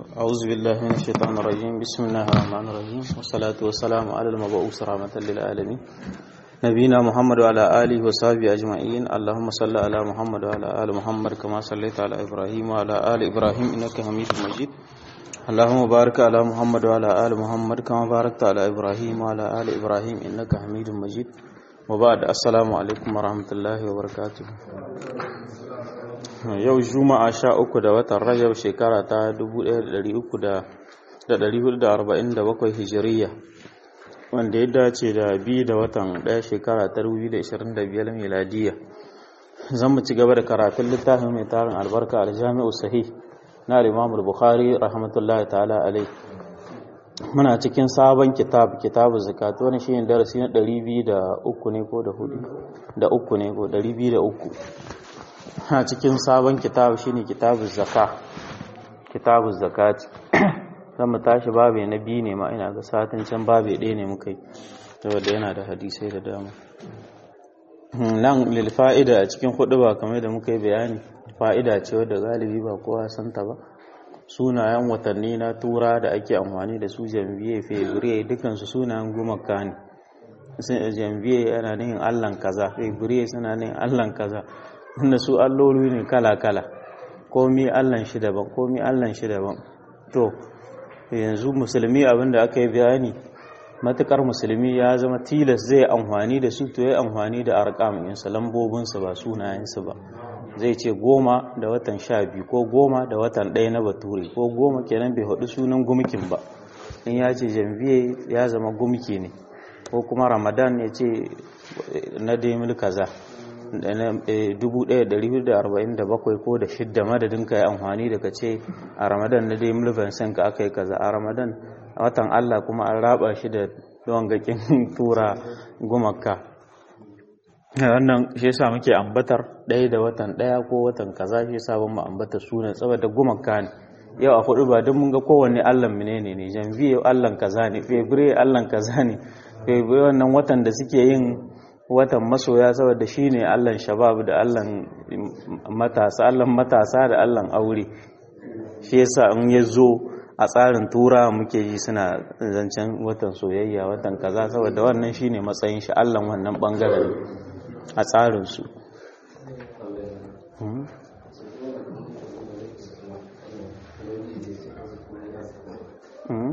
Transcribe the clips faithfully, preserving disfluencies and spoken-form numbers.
أعوذ بالله من الشيطان الرجيم بسم الله الرحمن الرحيم والصلاة والسلام على المبعوث رحمة للعالمين نبينا محمد وعلى آله وصحبه أجمعين اللهم صل على محمد وعلى آل محمد كما صليت على إبراهيم وعلى آل إبراهيم إنك حميد مجيد اللهم بارك على محمد وعلى آل محمد كما باركت على إبراهيم وعلى آل إبراهيم إنك حميد مجيد وبعد السلام عليكم ورحمة الله وبركاته. Yau Juma'a sha uku da watan Rajab shekara ta dubu ɗaya da ɗari uku da ɗari hudu da arba'in da bakwai Hijiriya, wanda ya dace da biyu da watan ɗaya shekara ta dubu biyu da ashirin da biyar Miladiyya. Zan mu ci gaba da karatun littafin mai tarin albarka al-Jami'u Sahih na Imam al-Bukhari rahmatullahi ta'ala alai. Muna cikin sabon kitab kitabu zakat, wani shine darasi na ɗari biyu da uku ne ko da hudu da uku ne ko ɗari biyu da uku. A cikin sabon kitabu shine kitabu zakka kitabu zakat zan mu tashi babe na biyu ne ma ina ga satin can babe ɗaya ne muka yi saboda yana da hadisai da dama. Nan lil fa'ida a cikin huduba kamar da muka yi bayani, fa'ida ce wadda galibi ba kowa san ta ba. Sunayen watanni na tura da ake amfani da su janvier fevrier dukan su sunayen gumaka ne. Janvier yana nihin allan kaza, fevrier suna nihin allan kaza, inda su alloli ne kala-kala, komi allan shi daban komi allan shi daban. To yanzu musulmi abinda aka yi bayani, matukar musulmi ya zama tilas zai amfani da su to ya amfani da arkam insa, lambobinsu ba sunayensu ba. Zai ce goma da watan sha biyu ko goma da watan ɗaya na bature ko goma kenan bai haɗu sunan gumkin ba. In ya ce janvier ya zama gumki ne, ko kuma ramadan ya ce na daimil kaza dubu ɗaya da ɗari hudu da arba'in da bakwai ko da shidda, madadin ka yi amfani da ka ce a ramadan na dai mulbansan ka aka yi kaza, a ramadan watan Allah kuma an raba shi da wangakin tura gumaka. Wannan shi yasa muke ambatar ɗaya da watan ɗaya ko watan kaza, shi yasa ban mu ambata sunan saboda gumaka ne. Yau a hudu ba don mun ga kowanne Allah menene ne, janvier Allah kaza ne, february Allah kaza ne, february wannan watan da suke yin watan masoya saboda shi ne Allahn shabab da Allahn matasa, Allahn matasa da Allahn aure. Shi yasa in ya zo a tsarin tura muke ji suna zancen watan soyayya watan kaza saboda wannan shi ne matsayin shi, Allahn wannan bangaren a tsarinsu. Hmm? Hmm?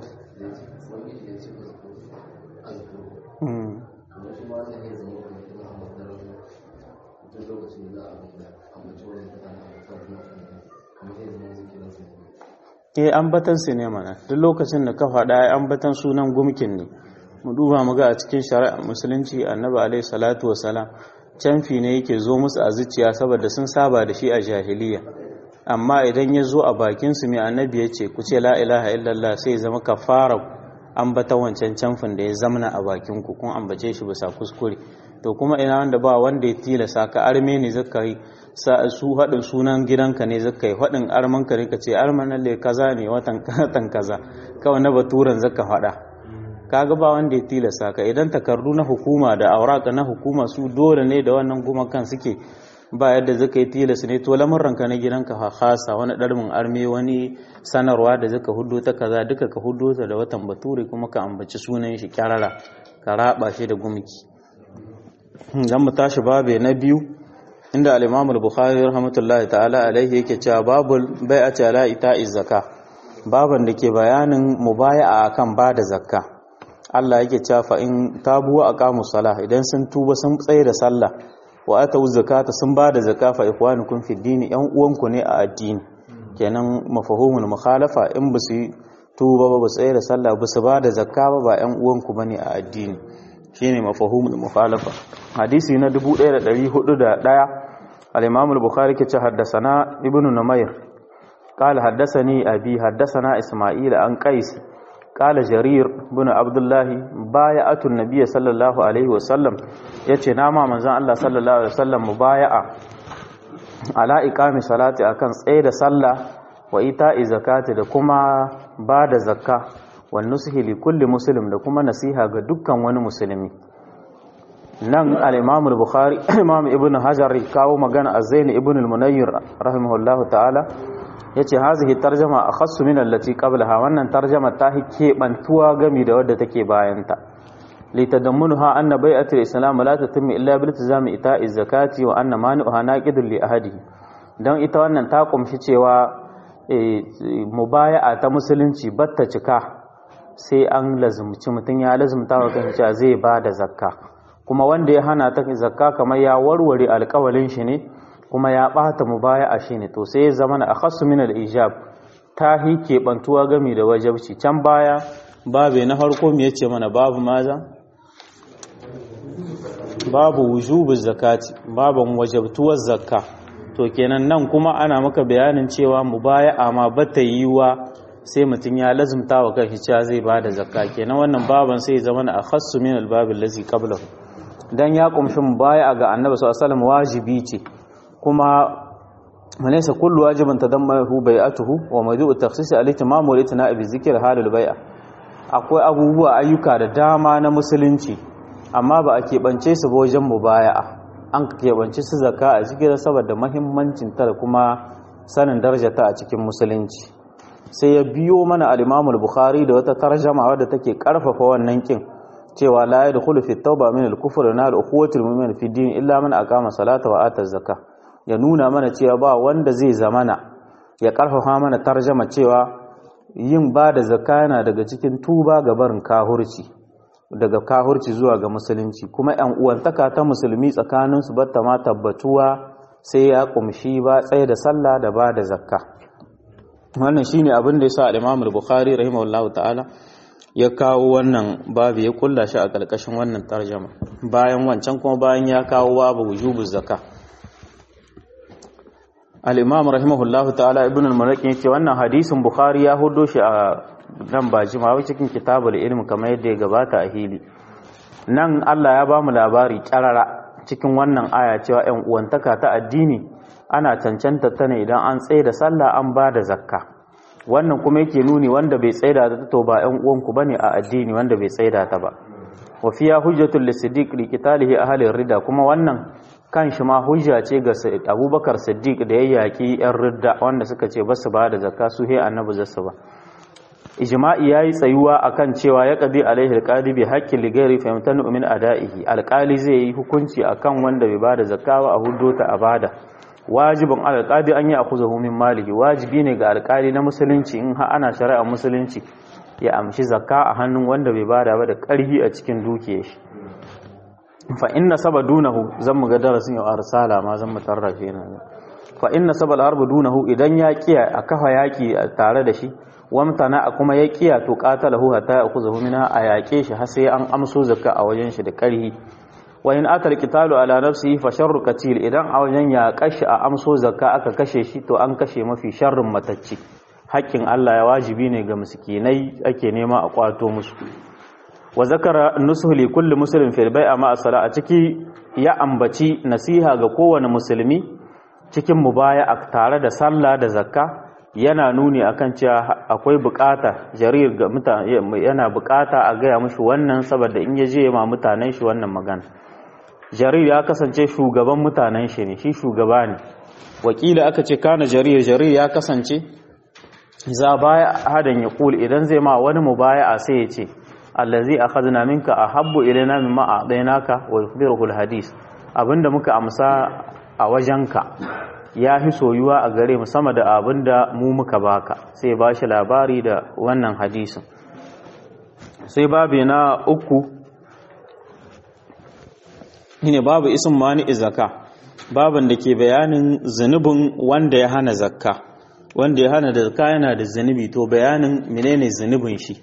Hmm. Eh ambatan su ne mana, duk lokacin da ka faɗa ai ambatan sunan gumkin ne. Mu duba mu ga a cikin shari'a musulunci annabi alaihi salatu wasalam canfi ne yake zo musu a zuciya saboda sun saba da shi a jahiliya, amma idan ya zo a bakin su mai annabi ya ce ku ce la ilaha illallah sai zama kafara ambata wancan canfin da ya zamana a bakin ku kun ambace shi bisa kuskure. To kuma ina wanda ba wanda ya tilasa ka arme ne zaka yi su haɗin sunan gidanka ne zaka yi haɗin armanka ne ka ce armanan le kaza ne watan katan kaza kawai na baturan zaka faɗa. Kaga ba wanda ya tilasa ka. Idan takardu na hukuma da auraka na hukuma su dole ne da wannan gumakan suke, ba yadda zaka yi tilas ne to lamurranka na gidanka ha khasa, wani ɗarmin arme wani sanarwa da zaka hudo ta kaza duka ka hudo ta da watan bature kuma ka ambaci sunan shi kyarara ka raba shi da gumki. Zan mu tashi babe na biyu inda al-Imam al-Bukhari rahmatullahi ta'ala alaihi yake cewa babul bai'ati ala ita'iz zakka, baban da ke bayanin mubaya'a akan bada zakka. Allah yake cewa fa in tabu wa aqamu salah, idan sun tuba sun tsaye da sallah, wa atu zakata sun bada zakka fa ikwanukum fi dini, yan uwanku ne a addini. Kenan mafhumul mukhalafa, in basu tuba ba basu tsaye da sallah basu bada zakka ba ba yan uwanku bane a addini, shine mafhumul mukhalafa. Hadisi na dubu ɗaya da ɗari hudu da ɗaya al-Imam al-Bukhari ke ce haddasana Ibn Numayr qala haddasani abi haddasana Isma'il an Qais qala Jarir ibn Abdullah bay'atu an-nabiy sallallahu alaihi wasallam, yace na ma manzon Allah sallallahu alaihi wasallam mubaya'a ala iqami salati akan tsaye da sallah wa ita'i zakati da kuma bada zakka wa nusuhi li kulli muslim da kuma nasiha ga dukkan wani musulmi. Nan al-Imam al-Bukhari Imam Ibn Hajar kawo magana az-Zain ibn al-Munayyir rahimahullahu ta'ala yace hazihi tarjama akhassu min allati qablaha wannan tarjama ta hike bantuwa gami da wadda take bayan ta litadammunha anna bai'atul islam la tatimmu illa bil tizami ita'i zakati wa anna mani'uha naqidun li ahadihi dan ita wannan ta kumshi cewa mubaya'a ta musulunci batta cika sai an lazumci mutun ya lazumta wa kansa cewa zai bada zakka kuma wanda ya hana ta zakka kamar ya warware alƙawalin shi ne kuma ya bata mubaya'a shine to sai ya zama na akhassu min al-ijab ta hike bantuwa gami da wajibci can baya babu na farko me yace mana babu maza babu wujubu zakati babu wajibtuwar zakka to kenan nan kuma ana maka bayanin cewa mubaya'a ma bata yiwa sai mutun ya lazumta wa kanshi cewa zai bada zakka kenan wannan baban sai ya zama na akhassu min al-babil ladzi qablahu dan ya kumshi mubaya'a ga annabi sallallahu alaihi wasallam wajibi ce kuma malaysa kullu wajibin tadammahu bai'atuhu wa mawdu'u takhsis al-ihtimam wa al-itna' bi zikr halul bai'a akwai abubuwa ayyuka da dama na musulunci amma ba a keɓance su ba wajen mubaya'a an keɓance su zakka a cikin saboda muhimmancin ta da kuma sanin darajarta a cikin musulunci sai ya biyo mana al-Imam al-Bukhari da wata tarjuma wadda take karfafa wannan kin cewa la yadkhulu fi at-tauba min al-kufr na al-ukhuwati al-mu'min fi din illa man aqama salata wa ata zakka ya nuna mana cewa ba wanda zai zamana ya karfafa mana tarjuma cewa yin ba da zakka yana daga cikin tuba ga barin kahurci daga kahurci zuwa ga musulunci kuma ƴan uwantaka ta musulmi tsakanin su batta ma tabbatuwa sai ya kumshi ba tsaye da sallah da ba da zakka wannan shine abin da yasa al-Imam al-Bukhari rahimahullahu ta'ala ya kawo wannan babu ya kulla shi a kalkashin wannan tarjuma bayan wancan kuma bayan ya kawo babu wujubu zakka al-Imam rahimahullahu ta'ala ibn al-Maraqi yace wannan hadisin Bukhari ya hudo shi a nan ba jimawa cikin kitabul ilm kamar yadda ya gabata a hili nan Allah ya bamu labari karara cikin wannan aya cewa ƴan uwantaka ta addini ana cancanta ta ne idan an tsaye da sallah an ba da zakka wannan kuma yake nuni wanda bai tsaye da ta to ba ƴan uwanku bane a addini wanda bai tsaye da ta ba wa fiya hujjatul lisiddiq li qitalihi ahli ridda kuma wannan kan shi ma hujja ce ga Abubakar Siddiq da ya yaki ƴan ridda wanda suka ce basu ba da zakka su he annabi zasu ba ijma'i yayi tsayuwa akan cewa ya qadi alaihi alqadi bi haqqi li ghairi famtanu min ada'ihi alqali zai yi hukunci akan wanda bai bada zakka ba a huddo ta abada wajibin alqadi an yi akhuzahu min malihi wajibi ne ga alqali na musulunci in ha ana shari'a musulunci ya amshi zakka a hannun wanda bai bada ba da ƙarhi a cikin dukiyar shi fa inna sabadunahu zan mu ga darasin yau arsala ma zan mu tarrafe na fa inna sabal harbu dunahu idan ya kiya a kafa yaki tare da shi wamtana kuma ya kiya to qatalahu hatta yakuzuhu minha a yake shi har sai an amso zakka a wajen shi da karhi wa in atal qitalu ala nafsihi fa sharru qatil idan a wajen ya kashi a amso zakka aka kashe shi to an kashe mafi sharrin matacci haƙƙin Allah ya wajibi ne ga miskinai ake nema a kwato musu wa zakara nusuhu li kulli muslimin fil bai'a ma as-sala a ciki ya ambaci nasiha ga kowane musulmi cikin mubaya'a tare da sallah da zakka yana nuni akan cewa akwai bukata jarir ga mutane yana bukata a gaya mushi wannan saboda in yaje ma mutanen shi wannan magana jarir ya kasance shugaban mutanen shi ne shi shugaba ne wakila aka ce kana jarir jarir ya kasance za baya hadan ya kul idan zai ma wani mubaya'a sai ya ce allazi akhadna minka ahabbu ilaina mimma a'dainaka wa yukhbiruhu alhadith abinda muka amsa a wajenka ya fi soyuwa a gare mu sama da abin da mu muka baka sai ba shi labari da wannan hadisin sai babu na uku ne babu isin mani zakka babin da ke bayanin zunubin wanda ya hana zakka wanda ya hana da zakka yana da zunubi to bayanin menene zunubin shi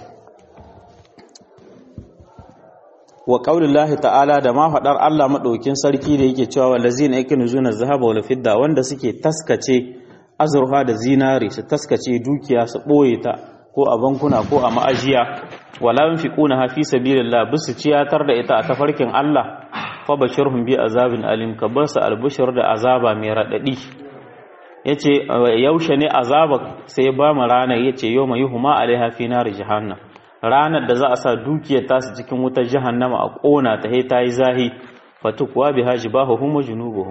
wa qaulillahi ta'ala da ma fadar Allah madaukin sarki da yake cewa wallazina yakunuzuna zahaba wal fidda wanda suke taskace azurfa da zinari su taskace dukiya su boye ta ko a bankuna ko a ma'ajiya wala yunfiquna fi sabilillah bisu ciyatar da ita a tafarkin Allah fa bashirhum bi azabin alim ka basu albushir da azaba mai radadi yace yaushe ne azaba sai ba mu rana yace yawma yuhuma alaiha fi nar jahannam ranar da za a sa dukiyar tasu cikin wutar jahannama a kona ta he ta yi zahi fatukwa biha jibahuhum wa junubuhum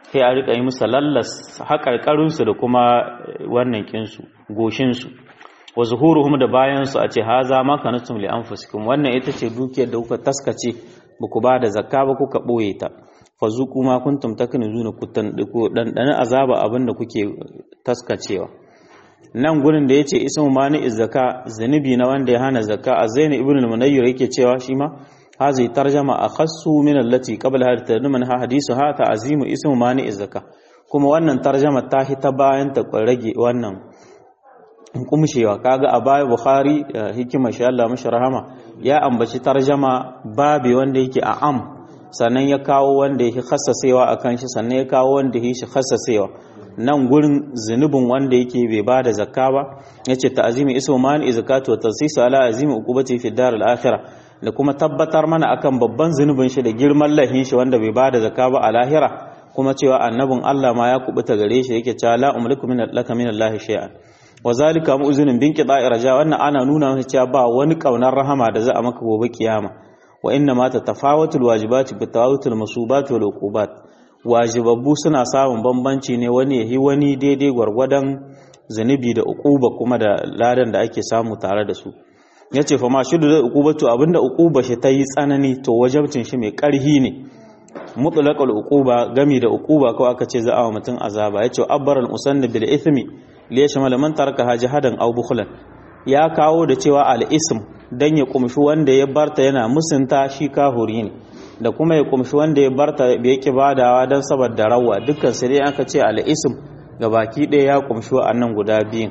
sai a rika yi musu lallas haƙarƙarin su da kuma wannan kinsu goshin su wa zuhuruhum da bayan su a ce haza ma kanatum li anfusikum wannan ita ce dukiyar da kuka taskace ba ku ba da zakka ba kuka boye ta fazuku ma kuntum taknizuna kutan diko dan dan azaba abinda kuke taskacewa nan gurin da yace ismu mani zakka zanubi na wanda ya hana zakka azaini ibn al-munayyir yake cewa shi ma hazi tarjama akhassu min allati qabla har tarjuman ha hadisu ha ta azimu ismu mani zakka kuma wannan tarjama ta hita bayan ta rage wannan kumshewa kaga a baya bukhari hikima sha Allah mashi rahama ya ambaci tarjama babe wanda yake a am sannan ya kawo wanda yake khassasewa akan shi sannan ya kawo wanda yake shi khassasewa nan gurin zunubin wanda yake bai bada zakka ba yace ta'zimi ismu man zakatu wa tansisu ala azimi uqubati fi dar al-akhirah da kuma tabbatar mana akan babban zunubin shi da girman lahin shi wanda bai bada zakka ba a lahira kuma cewa annabin Allah ma ya kubuta gare shi yake cewa la umliku min laka min Allah shay'an wa zalika mu'zinun bin qida'i raja wannan ana nuna masa cewa ba wani kaunar rahama da za a maka gobe kiyama wa inna ma tatafawatul wajibati bi tawatul masubat wal uqubat wajibabbu suna samun bambanci ne wani yahi wani daidai gwargwadon zanubi da uquba kuma da ladan da ake samu tare da su yace fa ma shudu da uqubatu abinda uquba shi tayi tsanani to wajibcin shi mai karhi ne mutlaqal uquba gami da uquba ko aka ce za a wa mutun azaba yace abbaral musannib bil ithmi li yashmal man taraka hajadan aw bukhlan ya kawo da cewa al ism dan ya kumshi wanda ya barta yana musunta shi kahuri ne da kuma ya kumshi wanda ya barta bai yake badawa dan saboda rawa dukkan sai aka ce al ism gabaki ɗaya ya kumshi wa'annan guda biyun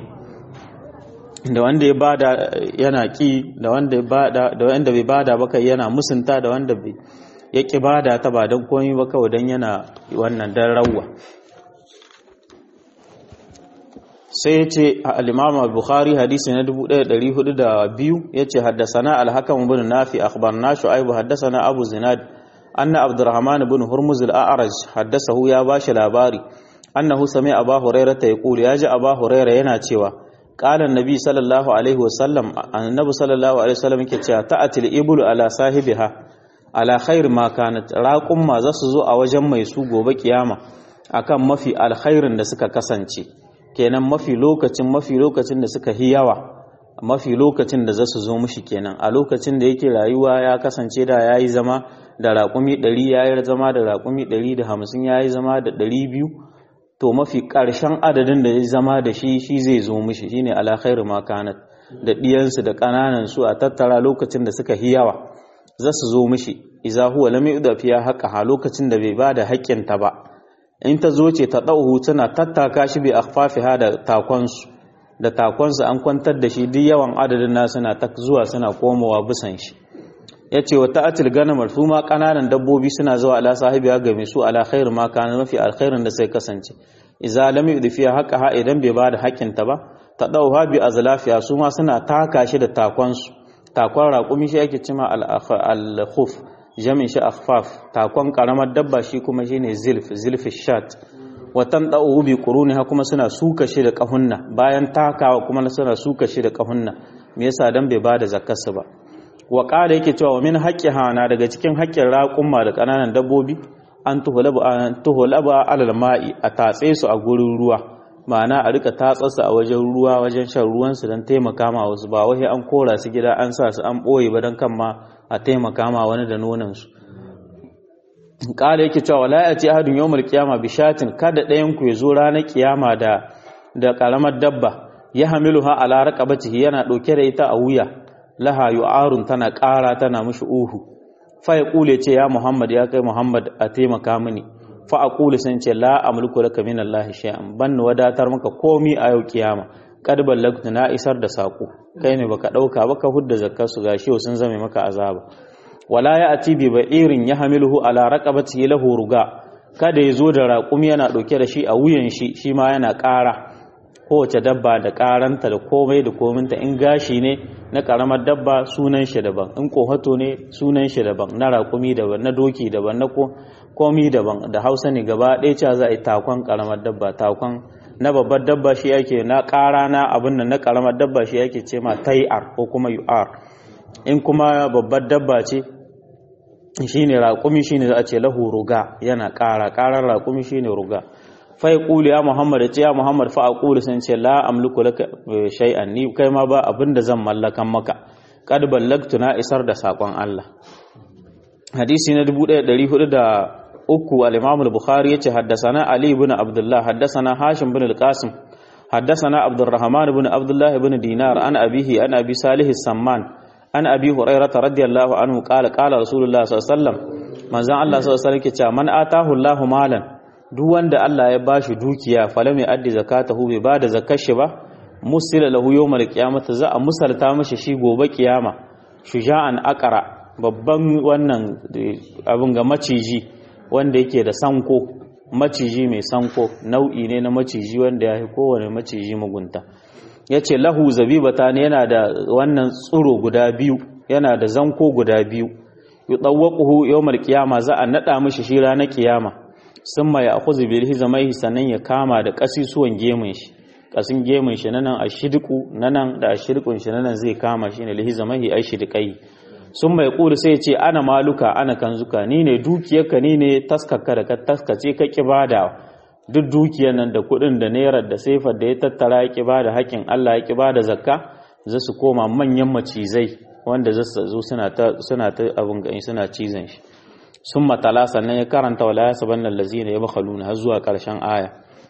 da wanda ya bada yana ki da wanda ya bada da wanda bai bada ba kai yana musunta da wanda bai yake bada ta ba dan komai ba kawai dan yana wannan dan rawa sai ya ce al-imam al-bukhari hadisi na dubu ɗaya da ɗari hudu da biyu ya ce haddasana al-hakam ibn nafi akhbarna shu'aib haddasana abu zinad anna abdurrahman ibn hurmuz al-a'raj haddasahu ya bashi labari annahu sami'a abu hurairah ta yaqul ya ji abu hurairah yana cewa qala an-nabi sallallahu alaihi wasallam annabi sallallahu alaihi wasallam yake cewa ta'atil iblu ala sahibiha ala khair ma kanat raqum ma zasu zo a wajen mai su gobe kiyama akan mafi alkhairin da suka kasance kenan mafi lokacin mafi lokacin da suka hi yawa mafi lokacin da zasu zo mishi kenan a lokacin da yake rayuwa ya kasance da yayi zama da raƙumi ɗari yayi zama da raƙumi ɗari da hamsin yayi zama da ɗari biyu to mafi ƙarshen adadin da ya zama da shi shi zai zo mishi shine ala khairu ma kanat da diyansu da kananan su a tattara lokacin da suka hi yawa zasu zo mishi idza huwa lam yuda fiya haqqaha lokacin da bai bada haƙƙinta ba in ta zo ce ta ɗauhu tana tattaka shi bai akhfafiha da takonsu da takonsu an kwantar da shi duk yawan adadin nasu na ta zuwa suna komowa bisan shi yace wa ta'atil ganamar su ma kananan dabbobi suna zuwa ala sahibiya ga mai su ala khair ma kana mafi alkhairin da sai kasance idza lam yudfiya haqqaha idan bai bada haƙƙin ta ba ta ɗauha bi azlafiya su ma suna taka shi da takonsu takon raƙumi shi ake cima al-khuf jamin shi akhfaf takon karamar dabba shi kuma shine zilf zilf shat watan da'u bi quruniha kuma suna suka shi da kahunna bayan takawa kuma suna suka shi da kahunna me yasa dan bai bada zakarsu ba wa qala yake cewa min haqqiha na daga cikin haƙƙin raqumma da kananan dabbobi an tuhulabu an tuhulaba alal ma'i a tatse su a gurin ruwa ma'ana a rika tatsarsu a wajen ruwa wajen shan ruwan su dan taimaka ma wasu ba wai an kora su gida an sa su an boye ba dan kan ma a taimaka ma wani da nonansu ƙala yake cewa wala ya ce ahadun yawmul qiyama bi shatin kada ɗayan ku ya zo ranar kiyama da da karamar dabba ya hamiluha ala raqabatihi yana ɗauke da ita a wuya laha yu'arun tana ƙara tana mishi uhu fa ya kule ce ya Muhammad ya kai Muhammad a taimaka mini fa aqulu san ce la amliku laka min Allah shay'an ban wadatar maka komi a yau kiyama kad ballagtu na isar da sako kai ne baka dauka baka hudda zakkar su gashi sun zame maka azaba wala ya ati bi ba'irin yahmiluhu ala raqabatihi lahu ruga kada yazo da raƙumi yana dauke da shi a wuyan shi shi ma yana ƙara kowace dabba da ƙaranta da komai da kominta in gashi ne na karamar dabba sunan shi daban in kohato ne sunan shi daban na raƙumi daban na doki daban na komi daban da Hausa ne gaba ɗaya cewa za a yi takon karamar dabba takon na babbar dabba shi yake na ƙara na abin nan na ƙaramar dabba shi yake ce ma tai'ar ko kuma yu'ar in kuma babbar dabba ce shine raqumi shine za a ce lahu ruga yana ƙara ƙarar raqumi shine ruga fa yaqulu ya muhammad ce ya muhammad fa aqulu sun ce la amliku laka shay'an ni kai ma ba abinda zan mallakan maka qad ballagtu na isar da sakon Allah hadisi na dubu ɗaya da ɗari hudu da uku al-imam al-bukhari yace haddathana ali ibn abdullah haddathana hashim ibn al-qasim haddathana abdurrahman ibn abdullah ibn dinar an abihi an abi salih as-samman an abi hurairah radiyallahu anhu qala qala rasulullah sallallahu alaihi wasallam manzon Allah sallallahu alaihi wasallam yake cewa man atahu Allahu malan duk wanda Allah ya bashi dukiya falam ya addi zakatahu bai bada zakar shi ba musila lahu yawmal qiyamati za a musalta mishi shi gobe kiyama shuja'an aqra babban wannan abin ga maciji wanda yake da sanko maciji mai sanko nau'i ne na maciji wanda ya yi kowane maciji mugunta yace lahu zabibata ne yana da wannan tsuro guda biyu yana da zanko guda biyu yudawwaquhu yawmal qiyama za a nada mishi shi ranar kiyama summa ya'khudhu bil hizamaihi sannan ya kama da kasisuwan gemun shi kasin gemun shi nan ashidqu nan da ashidqun shi nan zai kama shi ne lihizamaihi ashidqai sun mai ƙuri sai ce ana maluka ana kanzuka ni ne dukiyarka ni ne taskaka da ka taskace ka ƙibada duk dukiyar nan da kuɗin da naira da saifar da ya tattara ya ƙibada haƙƙin Allah ya ƙibada zakka za su koma manyan macizai wanda za su zo suna ta suna ta abin gani suna cizon shi sun matala sannan ya karanta wala ya saban allazina yabkhaluna har zuwa ƙarshen aya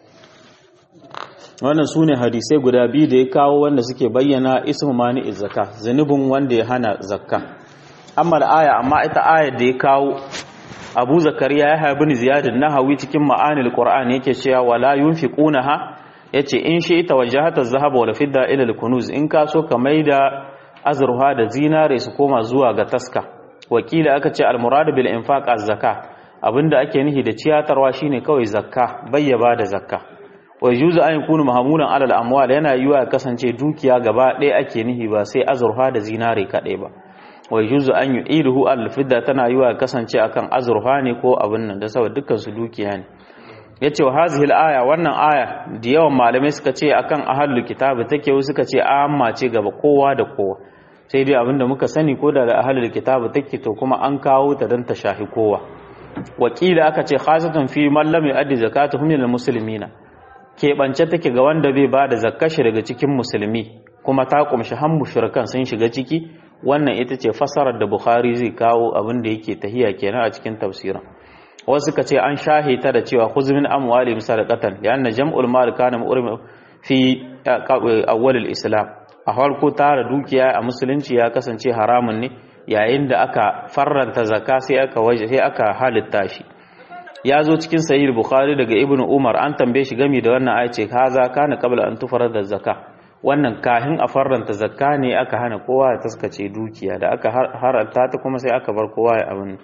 wannan su ne hadisai guda biyu da ya kawo wanda suke bayyana ismu mani zakka zanubin wanda ya hana zakka amma aya amma ita ayar da ya kawo Abu Zakariya ya haibu ni ziyadin nahawi cikin ma'anil Qur'an yake cewa wala yunfiqunaha yace in shi ita wajhata az-zahab wal fidda ila al-kunuz in ka so ka maida azruha da zinare su koma zuwa ga taska wakila aka ce al-murad bil infaq az-zaka abinda ake nihi da ciyatarwa shine kawai zakka bayyaba da zakka wa yuzu an yakunu mahmulan ala al-amwal yana yiwa ya kasance dukiya gaba ɗaya ake nihi ba sai azruha da zinare kadai ba wa yuzu an yu'iduhu al-fidda tana yiwa kasance akan azurfa ne ko abin nan da saboda dukkan su dukiya ne yace wa hazihi al-aya wannan aya da yawan malamai suka ce akan ahlul kitabi take wasu suka ce amma ce gaba kowa da kowa sai dai abinda muka sani ko da ahlul kitabi take to kuma an kawo ta dan ta shahi kowa wakila aka ce khasatan fi man lam yu'addi zakatuhum lil muslimina keɓance take ga wanda bai bada zakkar shi daga cikin musulmi kuma ta kumshi han mushrikan sun shiga ciki wannan ita ce fasarar da Bukhari zai kawo abin da yake tahiya kenan a cikin tafsirin wasu ka ce an shahita da cewa khuzmin amwalihim sadaqatan lianna jam'ul mal kana mu'rim fi awwal al-islam a farko tara dukiya a musulunci ya kasance haramun ne yayin da aka farranta zakka sai aka waje sai aka halitta shi ya zo cikin sahih Bukhari daga Ibn Umar an tambaye shi game da wannan aya ce kaza kana qabla an tufarada zakka wannan kahin a farranta zakka ne aka hana kowa ya taskace dukiya da aka haranta ta kuma sai aka bar kowa ya abin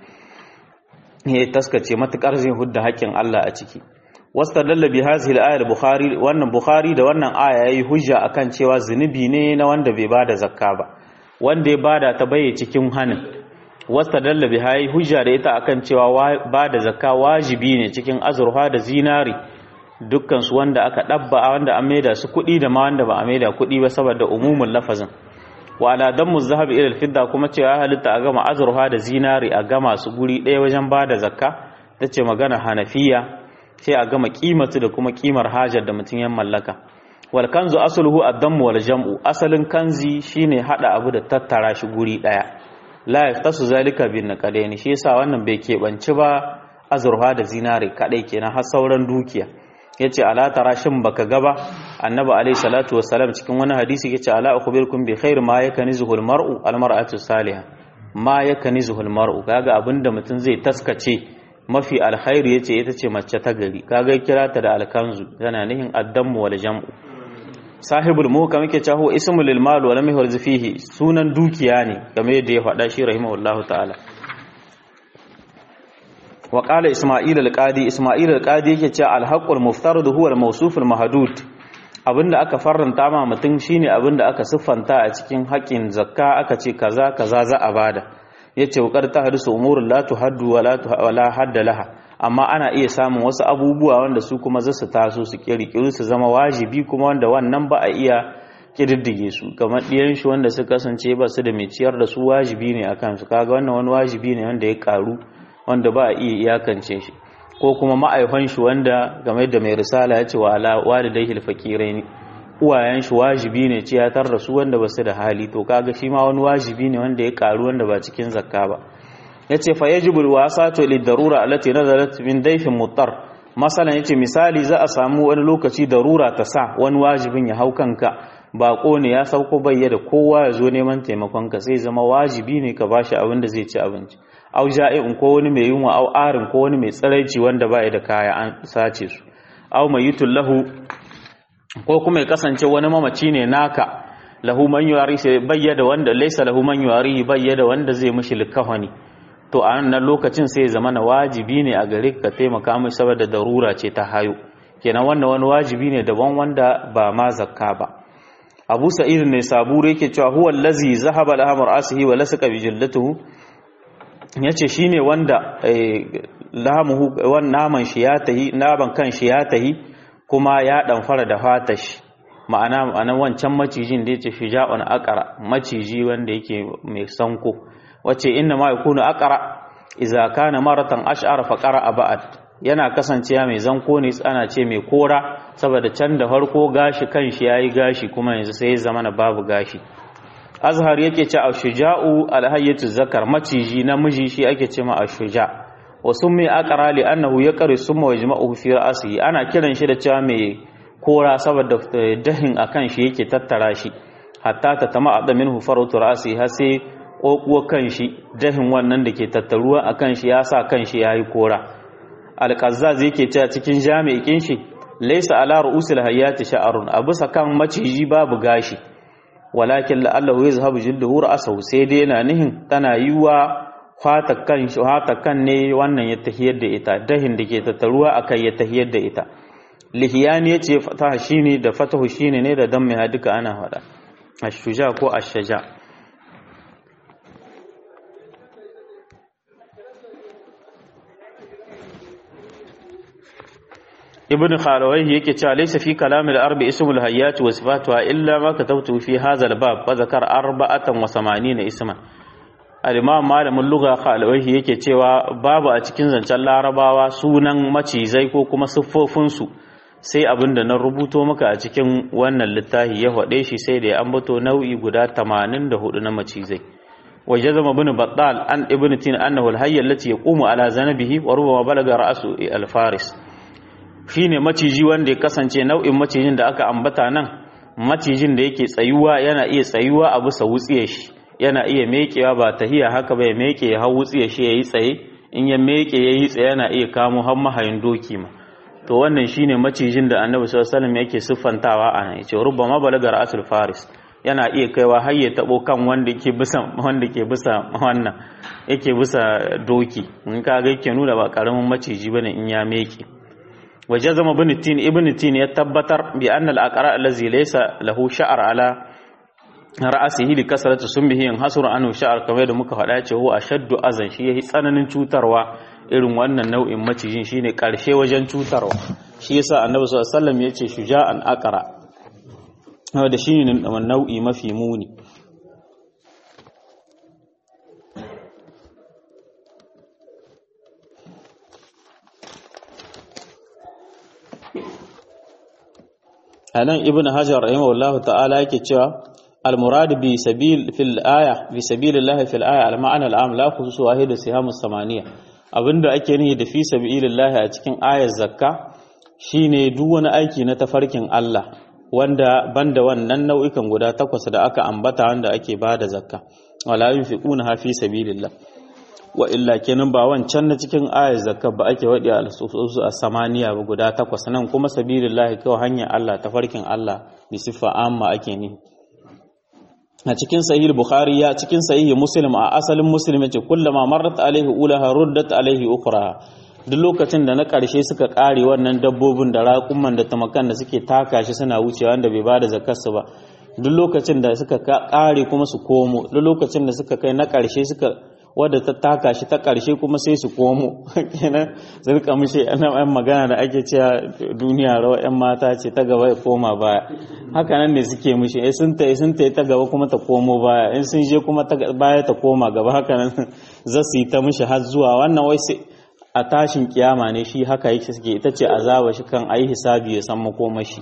ya taskace matukar zai hudda haƙƙin Allah a ciki wastadalla bi hadhihi al-aya al-bukhari wannan bukhari da wannan aya yayi hujja akan cewa zunubi ne na wanda bai bada zakka ba wanda ya bada ta baye cikin hanin wastadalla bi hayi hujja da ita akan cewa bada zakka wajibi ne cikin azurfa da zinari dukkan su wanda aka dabba wanda an maida su kuɗi da ma wanda ba a maida kuɗi ba saboda umumul lafazin wa ala dammu zahabi ila al-fidda kuma cewa halitta a gama azurfa da zinari a gama su guri ɗaya wajen bada zakka tace magana hanafiya sai a gama kimatu da kuma kimar hajar da mutum ya mallaka wal kanzu asluhu ad-dammu wal jam'u asalin kanzi shine hada abu da tattara shi guri ɗaya la yaftasu zalika bin naqadaini shi yasa wannan bai keɓanci ba azurfa da zinari kadai kenan har sauran dukiya yace ala tara shin baka gaba annabi alayhi salatu wassalam cikin wani hadisi yace ala akhbirukum bi khair ma yakanizuhu almar'u almar'atu salihah ma yakanizuhu almar'u kaga abinda mutum zai taskace mafi alkhairi yace ita ce mace ta gari kaga kira ta da alkanzu yana nihin addammu wal jam'u sahibul muhkam yake cewa ismul lil mal wa lam yurz fihi sunan dukiya ne kamar yadda ya faɗa shi rahimahullahu ta'ala wa qala isma'il al-qadi isma'il al-qadi yake cewa al-haqqul muftarad huwa al-mawsuf al-mahdud abinda aka farranta ma mutum shine abinda aka siffanta a cikin haƙin zakka aka ce kaza kaza za a bada yace wa qad tahdusu umurun la tuhaddu wa la wala hadda laha amma ana iya samun wasu abubuwa wanda su kuma zasu taso su kirkiru su zama wajibi kuma wanda wannan ba a iya kididdige su kamar diyan shi wanda suka kasance ba su da mai ciyar da su wajibi ne akan su kaga wannan wani wajibi ne wanda ya karu wanda ba a iya iyakance shi, ko kuma ma'aifan shi wanda game da mai risala ya ce wa ala walidayhi alfaqirain, uwayen shi wajibi ne ciyatar da su wanda basu da hali, to kaga shi ma wani wajibi ne wanda ya karu wanda ba cikin zakka ba. yace fa yajibul wasatu lid darura allati nazalat min dayfin muttar, masalan yace misali za a samu wani lokaci darura ta sa wani wajibin ya hau kanka, bako ne ya sauko bayya da kowa ya zo neman taimakon ka, sai zama wajibi ne ka bashi abin da zai ci abinci, au ja'i'un ko wani mai yunwa, au arin ko wani mai tsaraici wanda ba da kaya an sace su, au mayitul lahu ko kuma ya kasance wani mamaci ne naka, lahu man yuwari sai bayyada wanda laysa lahu man yuwari bayyada wanda zai mishi likafani, to a nan lokacin sai zama na wajibi ne a gare ka taimaka mai saboda darura ce ta hayo, kenan wannan wani wajibi ne daban wanda ba ma zakka ba. Abu Sa'id ne Saburi yake cewa huwa allazi zahaba al-amr asihi wa lasqa bi jildatihi, yace shine wanda lahamuhu wan naman shi ya tahi, naban kan shi ya tahi kuma ya dan fara da fatashi, ma'ana ma'anan wancan macijin da yace shuja'un aqra, maciji wanda yake mai sanko, wace inna ma yakunu aqra idza kana maratan ash'ara fa qara'a ba'd, yana kasancewa mai zanko ne ana ce mai kora saboda can da farko gashi kanshi yayi gashi kuma yanzu sai ya zama na babu gashi. Azhar yake ce ashuja'u alhayyatu zakar, maciji namiji shi ake ce ma ashuja, wa summi aqra li annahu yaqri summa yajma'uhu fi ra'sihi, ana kiran shi da cewa mai kora saboda dahin akan shi yake tattara shi, hatta ta tama'adda minhu faratu ra'sihi, har sai kokuwa kanshi dahin wannan da ke tattaruwa akan shi ya sa kanshi yayi kora. Al-Qazzaz yake cewa cikin jami'in shi laysa ala ru'usil hayati sha'arun, abusa kan maciji babu gashi, walakin la'allahu yazhabu jilduhu ra'sahu, sai dai yana nihin tana yiwa fata kan shi hata kan ne wannan ya tahiyar da ita, dahin da ke tattaruwa akai ya tahiyar da ita. Lihiyani yace fataha shine da fatahu shine ne da dammi ha duka ana fada, ashuja ko ashaja. Ibn Khalawayh yake cewa laysa fi kalamil arbi ismul hayyat wa sifatuha illa ma katabtu fi hadha al-bab fa zakar arba'atan wa samanina isman. Al-Imam malamin lugha Khalawayh yake cewa babu a cikin zancen Larabawa sunan macizai ko kuma siffofin su sai abinda na rubuto maka a cikin wannan littafi ya hade shi, sai da ya ambato nau'i guda tamanin da hudu na macizai. وجزم ابن بطال عن ابن تين أنه الهية التي يقوم على ذنبه وربما بلغ رأس الفارس. shine maciji wanda ya kasance nau'in macijin da aka ambata nan, macijin da yake tsayuwa yana iya tsayuwa a bisa wutsiyar shi, yana iya mekewa ba tahiya haka ba, ya meke ya hau wutsiyar shi yayi tsaye, in ya meke yayi tsaye yana iya kamo har mahayin doki ma. To wannan shine macijin da Annabi sallallahu alaihi wasallam yake siffantawa a nan, yace rubbama balagar asul faris, yana iya kaiwa har ya tabo kan wanda yake bisa wanda ke bisa wannan yake bisa doki, in kaga yake nuna ba karamin maciji bane in ya meke. وجزم ابن التين ابن التين يتبتر بأن الأقراء الذي ليس له شعر على رأسه لكسرة سمه ينحصر عنه شعر كما يدى مكفلاته هو أشد أذن شيء سنن cutarwa irin wannan nau'in macijin shine karshe wajen cutarwa, shi yasa Annabi sallallahu alaihi wasallam yace shuja'an aqra, wanda shine nau'i mafi muni. anan ibn hajar rahimahullahu ta'ala yake cewa al-murad bi sabil fil aya bi sabilillah fil aya al-ma'na al-am la khususu wahid sihamus samaniya, abinda ake nihi da fi sabilillah a cikin ayar zakka shine duk wani aiki na tafarkin Allah wanda banda wannan nau'ikan guda takwas da aka ambata wanda ake bada zakka, wala yunfiquna fi sabilillah, wa illa kenan ba wancan na cikin ayar zakka ba ake wadi al-susu as-samaniya ba guda takwas, nan kuma sabilillahi kawai hanyar Allah tafarkin Allah bi sifa amma ake ni. A cikin sahih bukhari ya cikin sahih muslim a asalin muslim yace kullama marrat alaihi ulaha ruddat alaihi ukhra, duk lokacin da na karshe suka kare wannan dabbobin da raƙumman da tamakan da suke taka shi suna wucewa wanda bai bada zakkar su ba, duk lokacin da suka kare kuma su komo, duk lokacin da suka kai na karshe suka wadda ta taka shi ta ƙarshe kuma sai su komo kenan su rika mishi yan magana da ake cewa duniya rawa yan mata ce ta gaba ya koma baya haka nan ne suke mishi eh sun tayi sun tayi ta gaba kuma ta komo baya in sun je kuma ta baya ta koma gaba haka nan za su yi ta mishi har zuwa wannan wai sai a tashin kiyama ne shi haka yake suke ita ce azaba shi kan ayi hisabi ya san makomashi.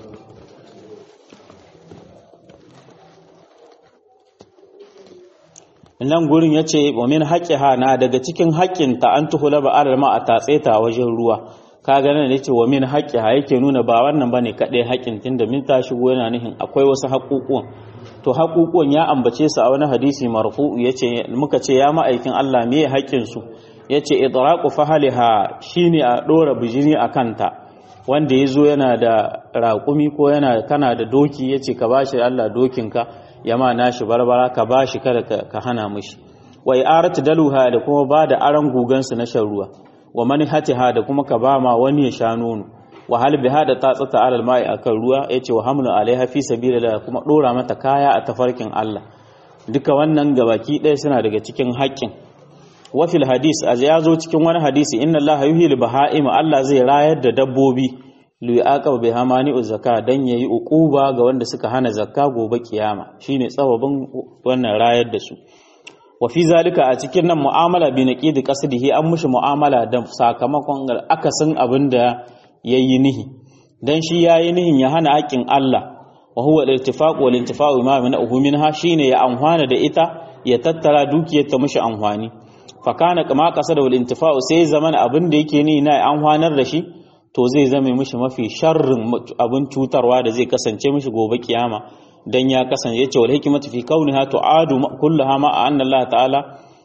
nan gurin ya ce wa min haƙiha na daga cikin haƙƙinta an tuhula ba alal ma a tatse ta wajen ruwa ka ga nan yace wa min haƙiha yake nuna ba wannan bane kadai haƙin tunda min ta shigo yana nihin akwai wasu haƙuƙuwan to haƙuƙuwan ya ambace su a wani hadisi marfu yace muka ce ya ma'aikin Allah me haƙin su yace idraqu fahaliha shine a dora bijini akan ta wanda yazo yana da raƙumi ko yana kana da doki yace ka bashi Allah dokinka yama nashi barbara ka bashi kada ka hana mishi wa i'aratu daluha da kuma ba da aran gugansu na shan ruwa wa manhatiha da kuma ka ba ma wani ya sha nono wa hal biha da tatsata alal mai akan ruwa yace wa hamlu alaiha fi sabilillah kuma dora mata kaya a tafarkin Allah duka wannan gabaki ɗaya suna daga cikin haƙƙin wa fil hadis az yazo cikin wani hadisi inna Allah yuhil bahaim Allah zai rayar da dabbobi li aqab bi hamani zakka dan yayi uquba ga wanda suka hana zakka gobe kiyama shine tsawabin wannan rayar da su wa fi zalika a cikin nan mu'amala bi naqidi qasdihi an mushi mu'amala da sakamakon akasin abinda yayi nihi dan shi yayi nihin ya hana haƙin Allah wa huwa al-ittifaq wal intifa'u ma minhu minha shine ya amfana da ita ya tattara dukiyar ta mushi amfani fa kana kama qasada wal intifa'u sai zaman abinda yake ni na amfanar da shi to zai zame mishi mafi sharrin abin cutarwa da zai kasance mishi gobe kiyama dan ya kasance yace wal hikmatu fi kauniha tu'adu kullaha ma anna Allah ta'ala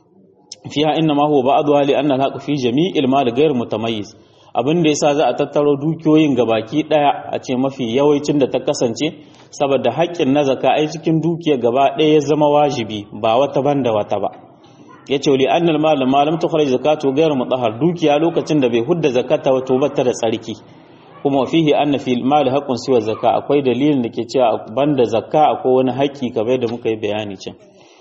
fiha inma huwa ba'dha li anna al-haqq fi jami'il mal ghayr mutamayyiz abin da yasa za a tattaro dukiyoyin gabaki daya a ce mafi yawancin da ta kasance saboda haƙƙin na zakka ai cikin dukiya gaba daya ya zama wajibi ba wata banda wata ba yace wali annal mal ma lam tukhrij zakatu ghayr mutahhar dukiya lokacin da bai hudda zakata wato bata da tsarki kuma fihi anna fil mal haqqun siwa zakka akwai dalilin da ke cewa banda zakka akwai wani haƙi kamar da muka yi bayani can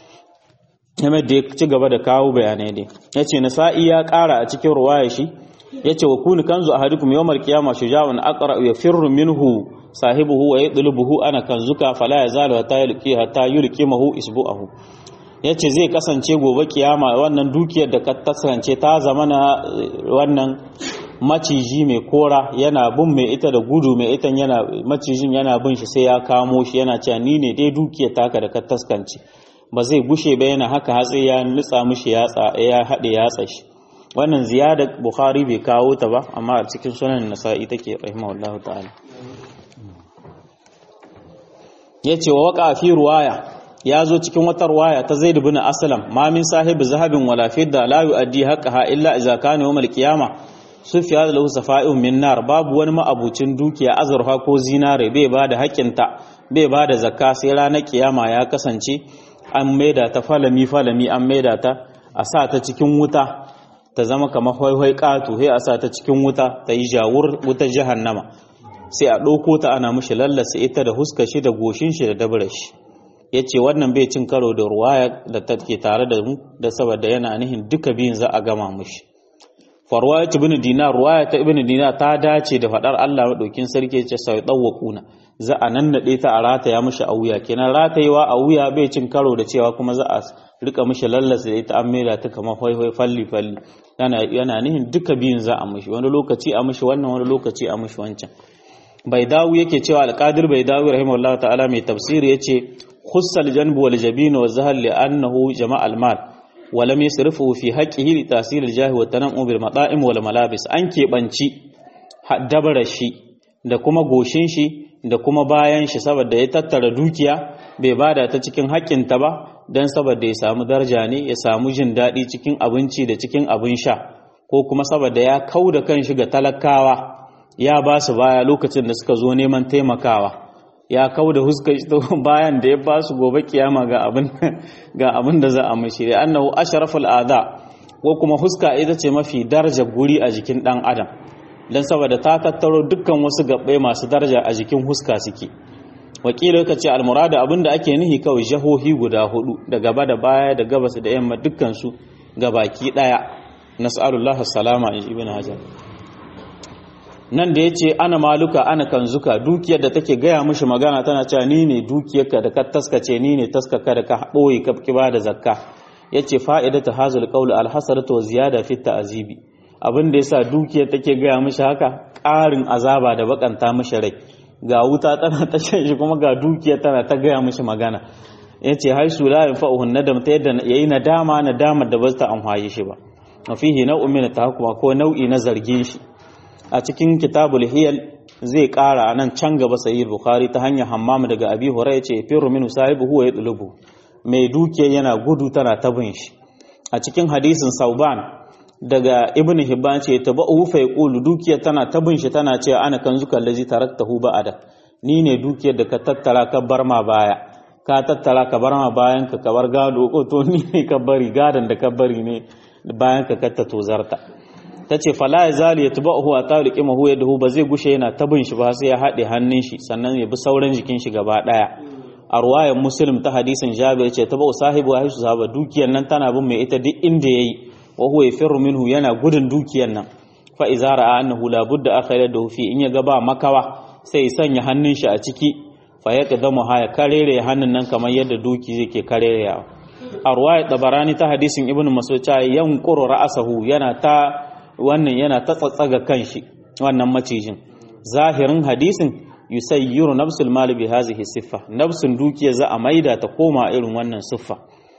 kuma da ci gaba da kawo bayanai dai yace nasa'i ya ƙara a cikin ruwaya shi yace wa kunu kanzu ahadukum yawmal qiyamah shuja'un aqra yafirru minhu sahibuhu wa yadlubuhu ana kanzuka fala yazalu hatta yulqi hatta yulqimahu isbu'ahu yace zai kasance gobe kiyama wannan dukiyar da ka tasance ta zama na wannan maciji mai kora yana bin mai ita da gudu mai ita yana macijin yana bin shi sai ya kamo shi yana cewa ni ne dai dukiyar taka da ka taskance ba zai gushe ba yana haka hatsi ya nutsa mishi yatsa ya hade yatsa shi wannan ziyadar Bukhari bai kawo ta ba amma a cikin sunan Nasa'i take rahimahullahu ta'ala yace wa waqa fi ruwaya ya zo cikin wata ruwaya ta Zaid ibn Aslam ma min sahibi zahabin wala fidda la yu'addi haqqaha illa idza kana yawm al-qiyamah sufiya lahu safa'un min nar babu wani ma'abucin dukiya azurfa ko zinare bai bada haƙinta bai bada zakka sai ranar kiyama ya kasance an maida ta falami falami an maida ta a sa ta cikin wuta ta zama kamar hoihoi katu sai a sa ta cikin wuta ta yi jawur wutar jahannama sai a ɗauko ta ana mishi lallasa ita da huskar shi da goshin shi da dabarar shi yace wannan bai cin karo da ruwaya da take tare da mu da saboda yana nihin duka biyun za a gama mishi farwayat ibn dinar ruwaya ta ibn dinar ta dace da fadar Allah madaukin sarki yace sai dawwaquna za a nannade ta a rataya mishi a wuya kenan ratayewa a wuya bai cin karo da cewa kuma za a rika mishi lallasa da ita an maida ta kamar hoihoi falli falli yana yana nihin duka biyun za a mishi wani lokaci a mishi wannan wani lokaci a mishi wancan baidawi yake cewa alqadir baidawi rahimahullahu ta'ala mai tafsiri yace khussal janbu wal jabin wa zahal li annahu jama' al mal wa lam yasrifu fi haqqihi li tahsil al jahi wa tanammu bil mata'im wal malabis an kebanci dabara shi da kuma goshin shi da kuma bayan shi saboda ya tattara dukiya bai bada ta cikin haƙƙinta ba dan saboda ya samu daraja ne ya samu jin daɗi cikin abinci da cikin abin sha ko kuma saboda ya kauda kanshi ga talakawa ya ba su baya lokacin da suka zo neman taimakawa ya kauda huskar bayan da ya ba su gobe kiyama ga abin ga abin da za a mishi da annahu ashraful adha ko kuma huska ita ce mafi darajar guri a jikin dan adam dan saboda ta tattaro dukkan wasu gabbai masu daraja a jikin huska suke wakila ka ce almurada abinda ake nihi kawai jahohi guda hudu da gaba da baya da gabas da yamma dukkan su ga baki daya nas'alullahu salama ibn hajar nan da yace ana maluka ana kanzuka dukiyar da take gaya mishi magana tana cewa ni ne dukiyarka da ka taskace ni ne taskaka da ka boye ka kiba da zakka yace fa'idatu hazal qawl al-hasaratu wa ziyada fi ta'zibi abin da yasa dukiyar take gaya mishi haka ƙarin azaba da bakanta mishi rai ga wuta tana ta shi kuma ga dukiyar tana ta gaya mishi magana yace har su la yanfa'uhun nadam ta yadda yayi nadama nadamar da ba ta amfaye shi ba fihi nau'un min tahakuma ko nau'i na zargin shi a cikin kitabul hiyal zai ƙara anan can gaba sahih bukhari ta hanyar hammam daga abi hurairah yace firru min sahibi huwa yatlubu mai dukiyar yana gudu tana tabin shi a cikin hadisin sauban daga ibn hibban ce tabu fa yaqulu dukiyar tana tabin shi tana cewa ana kanzuka allazi taraktahu ba'ada ni ne dukiyar da ka tattara ka bar ma baya ka tattara ka bar ma bayan ka bar gado ko to ni ne ka bari gadan da ka bari ne bayan ka katta tozarta tace fala yazali yatba'uhu ataliqimahu yadahu ba zai gushe yana tabin shi ba sai ya hade hannun shi sannan ya bi sauran jikin shi gaba daya a ruwayar muslim ta hadisin jabir ce tabu sahibu wa haisu sahaba dukiyar nan tana bin mai ita duk inda yayi wa huwa yafirru minhu yana gudun dukiyar nan fa iza ra'a annahu la budda akhiradahu fi in ya ga ba makawa sai sanya hannun shi a ciki fa yaqdamu haya karere hannun nan kamar yadda duki yake karerewa a ruwayar tabarani ta hadisin ibnu mas'ud ta yanquru ra'sahu yana ta wannan yana ta tsatsaga kanshi wannan macijin zahirin hadisin yusayyiru nafsul mal bi hadhihi siffa nafsun dukiya za a maida ta koma irin wannan siffa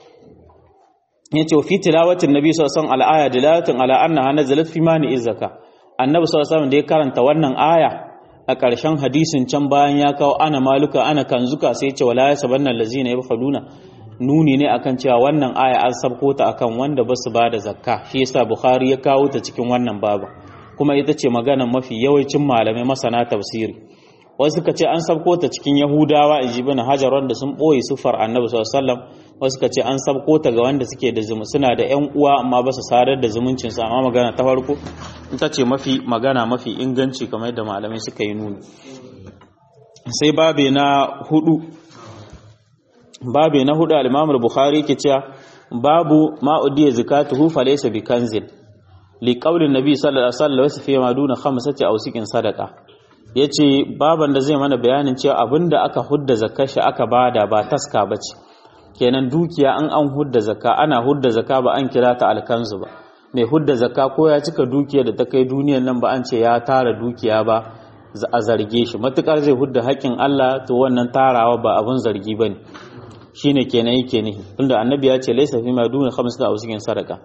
yace fi tilawatin nabi sallallahu alaihi wasallam al-aya dilatun ala annaha nazalat fi mani zakka annabi sallallahu alaihi wasallam da ya karanta wannan aya a ƙarshen hadisin can bayan ya kawo ana maluka ana kanzuka sai ya ce wala yasabanna allazina yabkhuluna nuni ne akan cewa wannan aya an sabko ta akan wanda ba su bada zakka shi yasa bukhari ya kawo ta cikin wannan babu kuma ita ce maganar mafi yawancin malamai masana tafsiri wasu suka ce an sabko ta cikin yahudawa in ji bin hajar wanda sun boye sufar annabi sallallahu alaihi wasallam wasu suka ce an sabko ta ga wanda suke da zumu suna da ƴan uwa amma ba su sadar da zumuncin su amma magana ta farko ita ce mafi magana mafi inganci kamar yadda malamai suka yi nuni sai babe na hudu babe na hudu al-Imam al-Bukhari ke cewa babu ma udiya zakatuhu fa laysa bi kanzil li qawli an-nabi sallallahu alaihi wasallam wasa fi ma duna khamsati awsiqin sadaqa yace baban da zai mana bayanin cewa abinda aka hudda zakar shi aka bada ba taska bace kenan dukiya an an hudda zakka ana hudda zakka ba an kira ta alkanzu ba mai hudda zakka ko ya cika dukiya da ta kai duniyar nan ba an ce ya tara dukiya ba a zarge shi matukar zai hudda haƙin Allah to wannan tarawa ba abun zargi bane shine kenan yake nihi tunda annabi ya ce laysa fi ma duna khamsati awsiqin sadaqa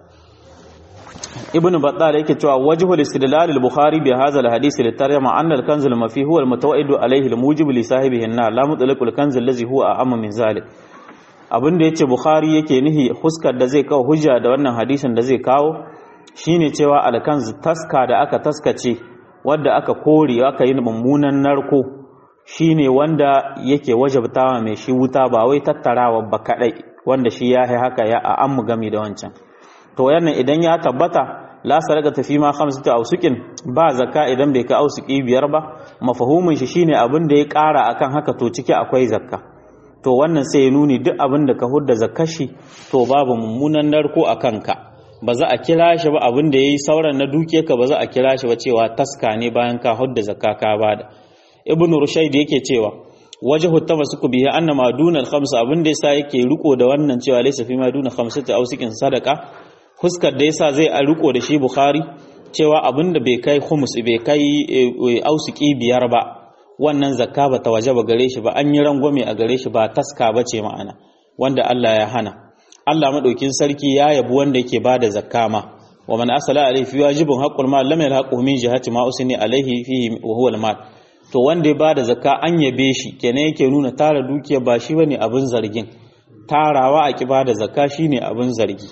ibnu battal yake cewa wajhul istidlal al-bukhari bi hadha al-hadith li tarjama anna al-kanz al-mafi huwa al-mutawaidu alayhi al-mujib li sahibihi an-nar la mutlaq al-kanz allazi huwa a'ammu min zalik abinda yace bukhari yake nihi huskar da zai kawo hujja da wannan hadisin da zai kawo shine cewa al-kanz taska da aka taskace wanda aka kore aka yi mummunan narko shine wanda yake wajabtawa mai shi wuta ba wai tattarawa ba kadai wanda shi ya haka ya a'ammu gami da wancan to wannan idan ya tabbata la saraka tafi ma khamsatu awsuqin ba zakka idan bai ka awsuqi biyar ba mafahumin shi shine abin da ya ƙara akan haka to ciki akwai zakka to wannan sai ya nuni duk abin da ka hudda zakkar shi to babu mummunan narko akan ka ba za a kira shi ba abin da yayi sauran na duke ka ba za a kira shi ba cewa taska ne bayan ka hudda zakka ka bada ibnu rushayd yake cewa wajhu tawassuku bihi anna ma duna al-khams abin da yasa yake riko da wannan cewa laysa fi ma duna khamsati awsiqin sadaqa huskar da yasa zai a riko da shi bukhari cewa abinda bai kai khums bai kai ausiki biyar ba wannan zakka ba ta wajaba gare shi ba an yi rangwame a gare shi ba taska bace ma'ana wanda Allah ya hana Allah madaukin sarki ya yabi wanda yake bada zakka ma wa man asala alayhi fi wajibun haqqul mal lam yalhaqu min jihati ma usni alayhi fihi wa huwa al-mal to wanda ya bada zakka an yabe shi kenan yake nuna tara dukiya ba shi bane abin zargin tarawa a kibada zakka shine abin zargi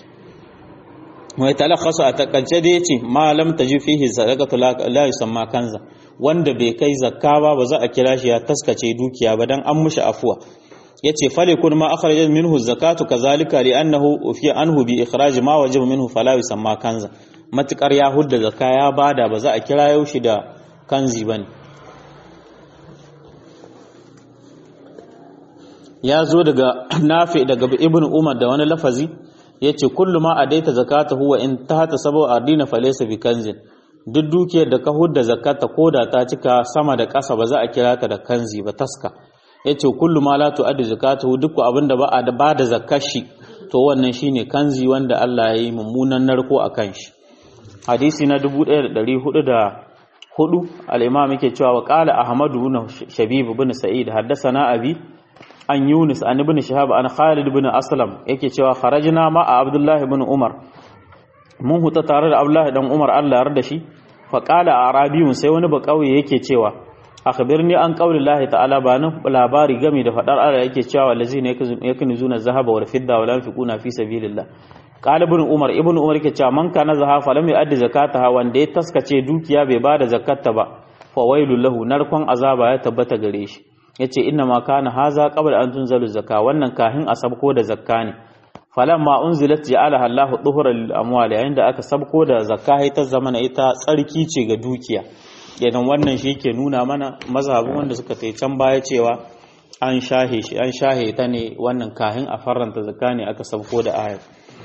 mai talakhasu a takance da yace ma lam taji fihi sadaqatu la yusamma kanza wanda bai kai zakka ba ba za a kira shi ya taskace dukiya ba dan an mushi afuwa yace fale kun ma akhrajat minhu zakatu kazalika li annahu fi anhu bi ikhraj ma wajaba minhu fala yusamma kanza matukar ya hudda zakka ya bada ba za a kira yau shi da kanzi bane ya zo daga nafi daga ibnu umar da wani lafazi yace kullu ma adaita zakatahu wa in tahta sabu ardina falaysa bikanzin, duk dukiyar da ka hudda zakata koda ta cika sama da ƙasa ba za a kira ta da kanzi ba, taska. yace kullu ma la tu'addu zakatuhu, duk abinda ba a ba da zakar shi to wannan shine kanzi wanda Allah ya yi mummunan narko akan shi. Hadisi na dubu ɗaya da ɗari hudu da hudu al-imam yake cewa wa qala ahmad ibn shabib ibn sa'id haddathana abi an yunus an ibn shihab an khalid ibn aslam yake cewa kharajna ma abdullah ibn umar, mun huta tare da abdullah dan umar Allah ya yarda shi. fa qala arabiyun, sai wani ba kauye yake cewa akhbirni an qaulillahi ta'ala, ba nan labari game da fadar Allah yake cewa allazina yakunzuna zahaba wal fidda wa la yunfiquna fi sabilillah. qala ibn umar, ibn umar yake cewa man kana zaha fa lam yu'addi zakataha, wanda ya taskace dukiya bai bada zakatta ba, fa wailul lahu, narkon azaba ya tabbata gare shi. yace inna ma kana haza qabla an tunzalu zakka, wannan kahin a sabko da zakka ne. falamma unzilat ja'alaha Allahu dhuhran lil amwali, yayin da aka sabko da zakka ita zamana ita tsarki ce ga dukiya. idan wannan shi ke nuna mana mazhabin wanda suka tai can baya cewa an shahe shi an shahe ta ne, wannan kahin a farranta zakka ne aka sabko da ayat.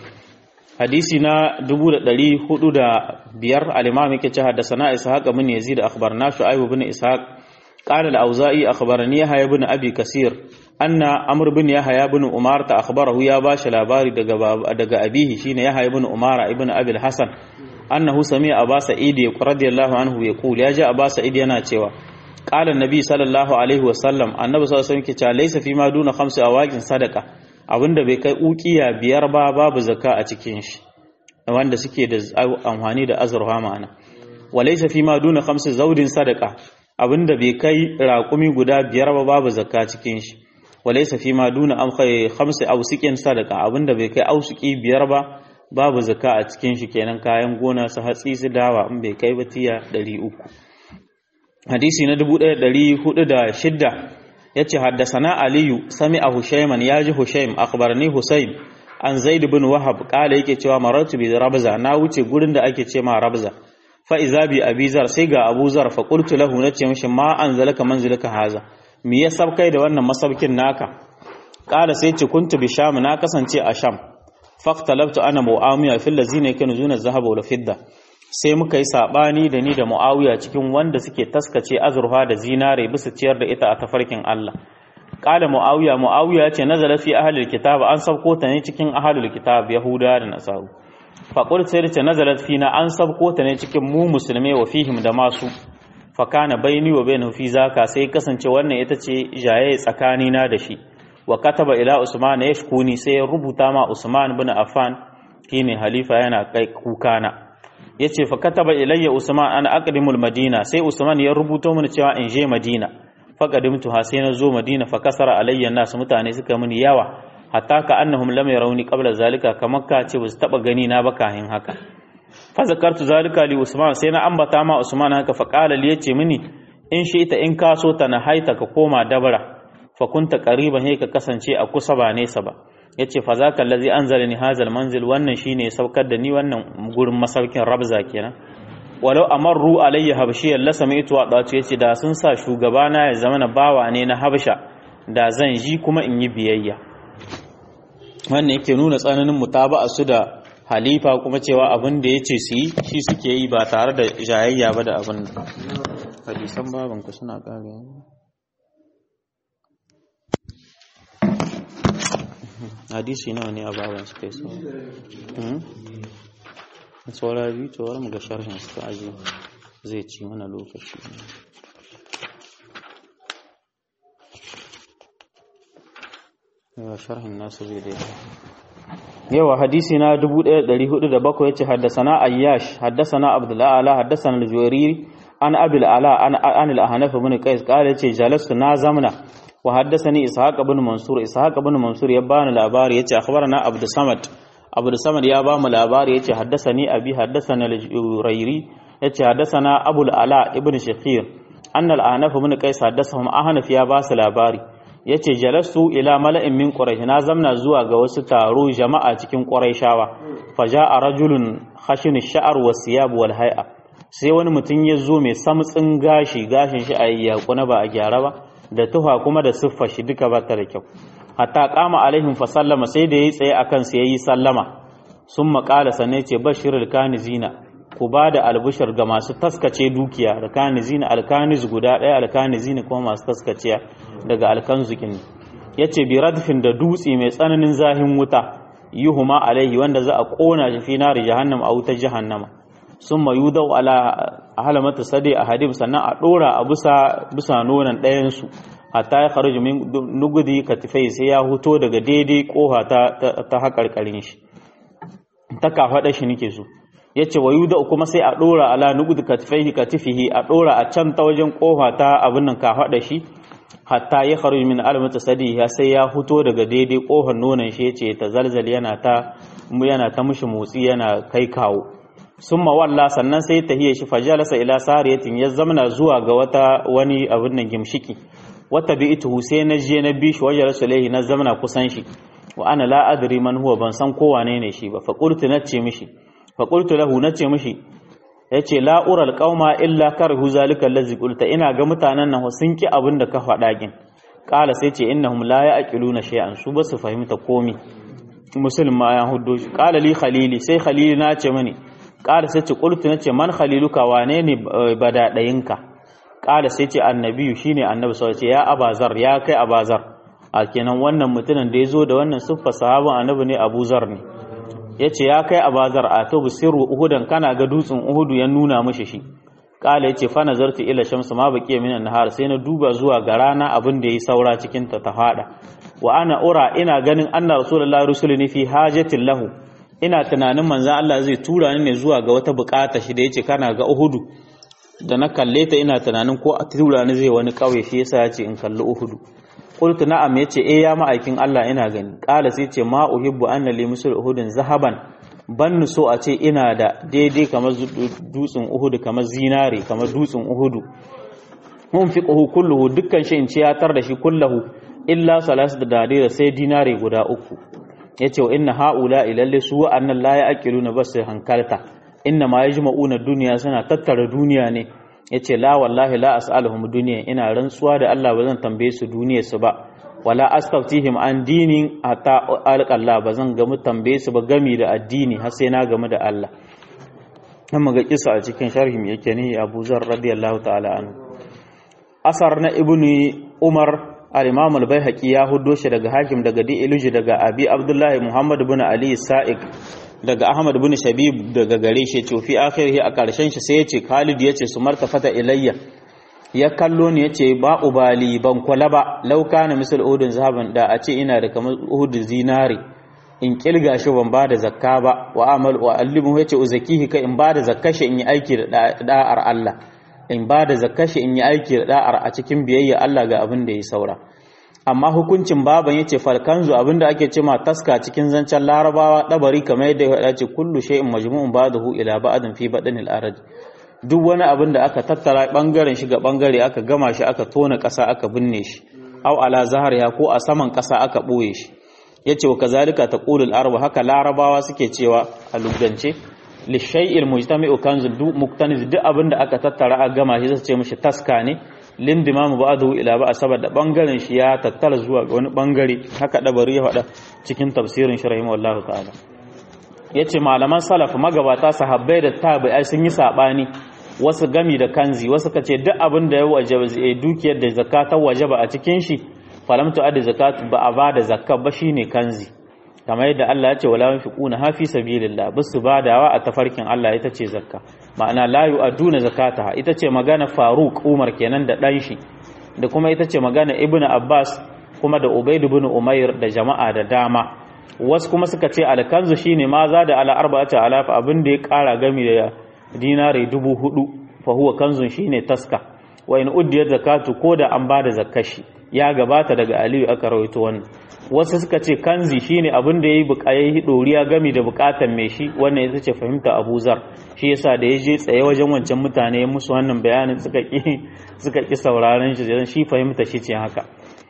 hadisi na dubu da ɗari hudu da biyar al-imam yake cewa haddathana ishaq ibn yazid akhbarna shu'aib ibn ishaq qala al-auza'i akhbarani yahya ibn abi kasir anna amr ibn yahya ibn umar ta akhbarahu, ya bashi labari daga daga abihi shine yahya ibn umara ibn abi al-hasan annahu sami'a aba sa'id radiyallahu anhu yaqul, ya ji aba sa'id yana cewa qala an-nabi sallallahu alaihi wasallam, annabi sallallahu alaihi wasallam yake cewa laysa fi ma duna khamsi awaqin sadaqa, abinda bai kai ukiya biyar ba babu zakka a cikin shi, wanda suke da amfani da azurfa ma'ana. walaysa fi ma duna khamsi zawdin sadaqa, abinda bai kai raƙumi guda biyar ba babu zakka cikin shi. walaysa fi ma duna am khamsi awsiqin sadaqa, abinda bai kai ausuki biyar ba babu zakka a cikin shi, kenan kayan gona su hatsi su dawa in bai kai ba tiya ɗari uku. hadisi na dubu ɗaya da ɗari hudu da shidda yace haddasana aliyu sami'a hushayman, yaji hushaym akhbarani husayn an zaid ibn wahab kala yake cewa maratu bi rabza, na wuce gurin da ake ce ma rabza, fa iza bi abizar, sai ga abuzar, fa qultu lahu, nace mishi ma anzalaka manzilaka haza, me ya sabkai da wannan masaukin naka? kala sai ce kuntu bi sham, na kasance a sham. faqtalabtu ana muawiya fil ladzina yakunzuna zahaba wal fidda, sai muka yi sabani da ni da muawiya cikin wanda suke taskace azurfa da zinare bisa ciyar da ita a tafarkin Allah. qala muawiya, muawiya ce nazala fi ahlil kitab, an sabko ta ne cikin ahlul kitab yahuda da nasaru. fa qult sai ce nazalat fina, an sabko ta ne cikin mu musulmai wa fihim da masu. fa kana baini wa bainahu fi zaka, sai kasance wannan ita ce jaye tsakani na da shi. wa kataba ila usman yashkuni, sai ya rubuta ma usman bin affan shine halifa yana kai kukana. yace fa kataba ilayya usman ana aqdimul madina, sai usman ya rubuto mini cewa in je madina. fa qadimtu ha, sai na zo madina. fa kasara alayya nas, mutane suka mini yawa, hatta ka annahum lam yarawni qabla zalika, kamar ka ce ba su taba gani na ba kahin haka. fa zakartu zalika li usman, sai na ambata ma usman haka. fa qala li, yace mini in shi ita in ka so ta na haita ka koma dabara, fa kunta qariban, he ka kasance a kusa ba nesa ba. yace fa zaka allazi anzalani hazal manzil, wannan shine saukar da ni wannan gurin masaukin rabza kenan. walau amarru alayya habshiyyan la sami'tu wa datu, yace da sun sa shugabana ya zama na bawa ne na habsha, da zan ji kuma in yi biyayya. wannan yake nuna tsananin mutaba'a su da halifa, kuma cewa abin da yace su yi shi suke yi ba tare da jayayya ba da abin da hadisan baban ku suna kare. hadisi nawa ne a baban su kai so saura biyu, to wani ga sharhin su aji zai ci mana lokaci. yawa sharhin nasu zai daidai. yawa hadisi na dubu ɗaya da ɗari hudu da bakwai yace haddasana ayyash haddasana abdullah ala haddasana al-juwairi an abil ala an an al-ahnaf ibn qais qala yace jalastu na zamna. wa haddathani ishaq ibn mansur, ishaq ibn mansur ya bani labari yace akhbarana abdus samad, abdus samad ya ba mu labari yace haddathani abi haddathana al-jurairi yace haddathana abul ala ibn shakhir anna al-ahnaf ibn qais haddathahum, ahnaf ya ba su labari yace jalastu ila mala'in min quraish, na zamna zuwa ga wasu taro jama'a cikin quraishawa. faja'a rajulun khashin ash-sha'r wa siyab wal hay'a, sai wani mutum ya zo mai samtsin gashi, gashin shi a yakuna ba a gyara ba, da tuha kuma da siffar shi duka ba ta da kyau. hatta qama alaihim fa sallama, sai da yayi tsaye akan su yayi sallama. sun maƙala sannan ce bashir alkanizina ku ba da albushar ga masu taskace dukiya alkanizina alkaniz guda ɗaya alkanizina kuma masu taskaciya daga alkanzukin ya ce bi radfin da dutse mai tsananin zahin wuta yuhuma alaihi wanda za a ƙona shi fi nari jahannam a wutar jahannama sun mayu dau ala halamata sade a hadim sannan a ɗora a bisa nonon ɗayansu hatta ya kharuju min nugudi katifai sai ya huto daga daidai koha ta ta hakarkarin shi ta kafada shi nake so yace wayuda kuma sai a dora ala nugudi katifai katifihi a dora a can ta wajen koha ta abin nan kafada shi hatta ya kharuju min almata sadi ya sai ya huto daga daidai kohar nonon shi yace ta zalzal yana ta yana ta mushi motsi yana kai kawo summa walla sannan sai tahiye shi fajalasa ila sariyatin ya zamana zuwa ga wata wani abin nan gimshiki wata bi ita sai na je na bi shi wajen rasulullahi na zamana kusan shi wa ana la adri man huwa ban san ko wane ne shi ba fa qultu nace mishi fa qultu lahu nace mishi yace la ural qauma illa karhu zalika allazi qulta ina ga mutanen nan sun ki abin da ka faɗa gin qala sai ce innahum la yaqiluna shay'an su ba su fahimta komi muslim ma ya huddo shi qala li khalili sai khalili nace mani qala sai ce qultu nace man khaliluka wane ne badadayinka kala sai ce annabiyu shine annabi sallallahu alaihi wasallam ya abazar ya kai abazar a kenan wannan mutumin da yazo da wannan siffa sahaban annabi ne abuzar ne yace ya kai abazar a to bisiru uhudan kana ga dutsen uhudu ya nuna mishi shi kala yace fa nazartu ila shamsu ma baqiya min an-nahar sai na duba zuwa ga rana abin da yayi saura cikin ta ta fada wa ana ura ina ganin anna rasulullahi rusuluni fi hajatin lahu ina tunanin manzon Allah zai tura ni ne zuwa ga wata bukata shi da yace kana ga uhudu da na kalle ta ina tunanin ko a tura ni zai wani kauye shi yasa yace in kalli uhudu qultu na'am yace eh ya ma'aikin Allah ina gani qala sai yace ma uhibbu anna li musul uhudin zahaban ban so a ce ina da daidai kamar dutsen uhudu kamar zinare kamar dutsen uhudu mun fiqhu kulluhu dukkan shi in ciyatar da shi kullahu illa salasu da dadira sai dinare guda uku yace wa inna haula ilalle su annan la ya'qiluna bas hankalta inna ma yajma'una dunya suna tattara duniya ne yace la wallahi la as'aluhum dunya ina rantsuwa da Allah bazan tambaye su duniyar su ba wala astaftihim an dinin hatta alqalla bazan ga mu tambaye su ba gami da addini har sai na gamu da Allah amma ga kisa a cikin sharhim yake ne Abu Zar radiyallahu ta'ala anhu asar na ibnu Umar al-Imam al-Baihaqi ya huddo shi daga Hakim daga Di'iluji daga Abi Abdullah Muhammad ibn Ali Sa'iq daga Ahmad ibn Shabib daga gare shi ce fi akhirih a karshen shi sai yace Khalid yace su martafata ilayya ya kallo ni yace ba ubali ban kula ba law kana misal udun zahaban da a ce ina da kamar uhud zinari in kilga shi ban ba da zakka ba wa amal wa allimu yace uzakihi ka in ba da zakkashi in yi aiki da da'ar Allah in ba da zakkashi in yi aiki da da'ar a cikin biyayya Allah ga abin da ya saura amma hukuncin baban yace falkanzu abinda ake cewa taska cikin zancen larabawa dabari kamar yadda ya ce kullu shay'in majmu'un ba'dahu ila ba'din fi badnil arad duk wani abin da aka tattara bangaren shi ga bangare aka gama shi aka tona kasa aka binne shi aw ala zahariha ko a saman kasa aka boye shi yace wa kazalika taqulul arab haka larabawa suke cewa a lugance li shay'il mujtami'u kanzu duk muktaniz duk abin da aka tattara a gama shi zai ce mishi taska ne lindimamu ba'dahu ila ba saboda bangaren shi ya tattara zuwa ga wani bangare haka dabari ya faɗa cikin tafsirin shi rahimahullahu ta'ala yace malaman salaf magabata sahabbai da tabi'ai sun yi sabani wasu gami da kanzi wasu kace duk abin da ya wajaba dukiyar da zakata wajaba a cikin shi falamtu ad zakat ba a bada zakka ba shine kanzi kamar yadda Allah ya ce wala yunfiquna hafi sabilillah bisu badawa a tafarkin Allah ita ce zakka ma'ana la yu'aduna zakataha ita ce magana Faruq Umar kenan da dan shi da kuma ita ce magana Ibn Abbas kuma da Ubayd ibn Umayr da jama'a da dama wasu kuma suka ce alkanzu shine ma za da ala arba'ati alaf abin da ya kara gami da dinari dubu hudu fa huwa kanzun shine taska wa in uddiyat zakatu ko da an bada zakashi ya gabata daga Aliyu aka rawaito wannan wasu suka ce kanzi shine abin da yayi bukayi doriya gami da bukatan mai shi wannan ita ce fahimta Abu Zar shi yasa da yaje tsaye wajen wancan mutane ya musu wannan bayanin suka ki suka ki sauraron shi dan shi fahimta shi ce haka